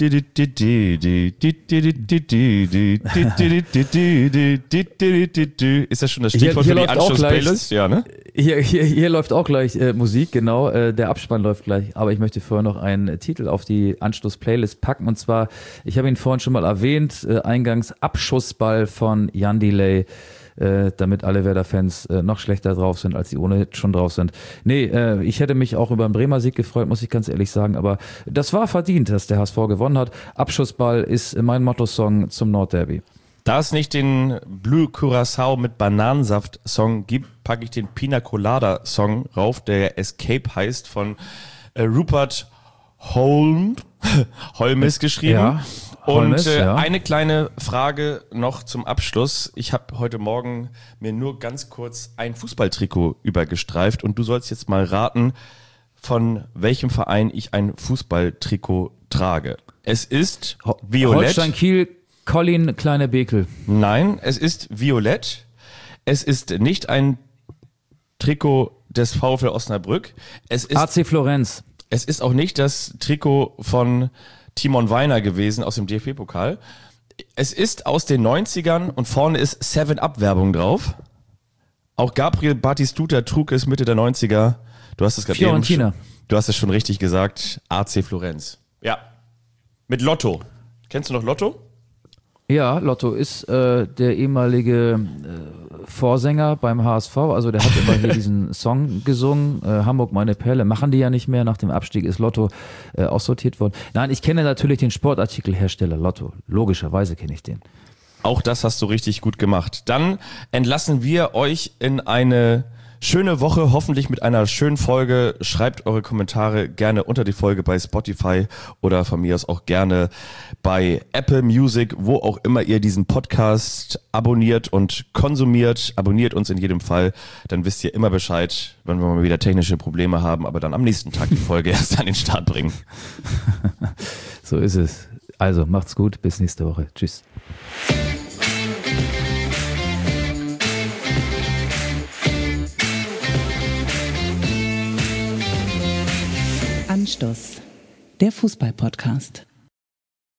Speaker 3: das schon das Stichwort für die
Speaker 2: läuft auch
Speaker 3: Anschluss-Playlist, ja, ne?
Speaker 2: Hier läuft auch gleich Musik, genau. Der Abspann läuft gleich. Aber ich möchte vorher noch einen Titel auf die Anschluss-Playlist packen. Und zwar, ich habe ihn vorhin schon mal erwähnt, eingangs Abschussball von Jan Delay. Damit alle Werder-Fans noch schlechter drauf sind, als sie ohne schon drauf sind. Nee, ich hätte mich auch über einen Bremer Sieg gefreut, muss ich ganz ehrlich sagen, aber das war verdient, dass der HSV gewonnen hat. Abschussball ist mein Motto-Song zum Nordderby.
Speaker 3: Da es nicht den Blue Curacao mit Bananensaft-Song gibt, packe ich den Pina Colada-Song rauf, der Escape heißt, von Rupert Holmes geschrieben.
Speaker 2: Ja, Holmes,
Speaker 3: und
Speaker 2: ja.
Speaker 3: Eine kleine Frage noch zum Abschluss. Ich habe heute Morgen mir nur ganz kurz ein Fußballtrikot übergestreift und du sollst jetzt mal raten, von welchem Verein ich ein Fußballtrikot trage. Es ist violett.
Speaker 2: Holstein Kiel, Colin Kleine Bekel.
Speaker 3: Nein, es ist violett. Es ist nicht ein Trikot des VfL Osnabrück. Es ist
Speaker 2: AC Florenz.
Speaker 3: Es ist auch nicht das Trikot von Timon Weiner gewesen aus dem DFB-Pokal. Es ist aus den 90ern und vorne ist 7-Up-Werbung drauf. Auch Gabriel Batistuta trug es Mitte der 90er. Du hast es gerade
Speaker 2: Fiorentina.
Speaker 3: Du hast es schon richtig gesagt. AC Florenz. Ja. Mit Lotto. Kennst du noch Lotto?
Speaker 2: Ja, Lotto ist der ehemalige Vorsänger beim HSV, also der hat immer hier diesen Song gesungen, Hamburg meine Perle, machen die ja nicht mehr, nach dem Abstieg ist Lotto aussortiert worden. Nein, ich kenne natürlich den Sportartikelhersteller Lotto, logischerweise kenne ich den.
Speaker 3: Auch das hast du richtig gut gemacht. Dann entlassen wir euch in eine schöne Woche, hoffentlich mit einer schönen Folge. Schreibt eure Kommentare gerne unter die Folge bei Spotify oder von mir aus auch gerne bei Apple Music, wo auch immer ihr diesen Podcast abonniert und konsumiert. Abonniert uns in jedem Fall, dann wisst ihr immer Bescheid, wenn wir mal wieder technische Probleme haben, aber dann am nächsten Tag die Folge erst an den Start bringen.
Speaker 2: So ist es. Also macht's gut, bis nächste Woche. Tschüss.
Speaker 7: Anstoß, der Fußball-Podcast.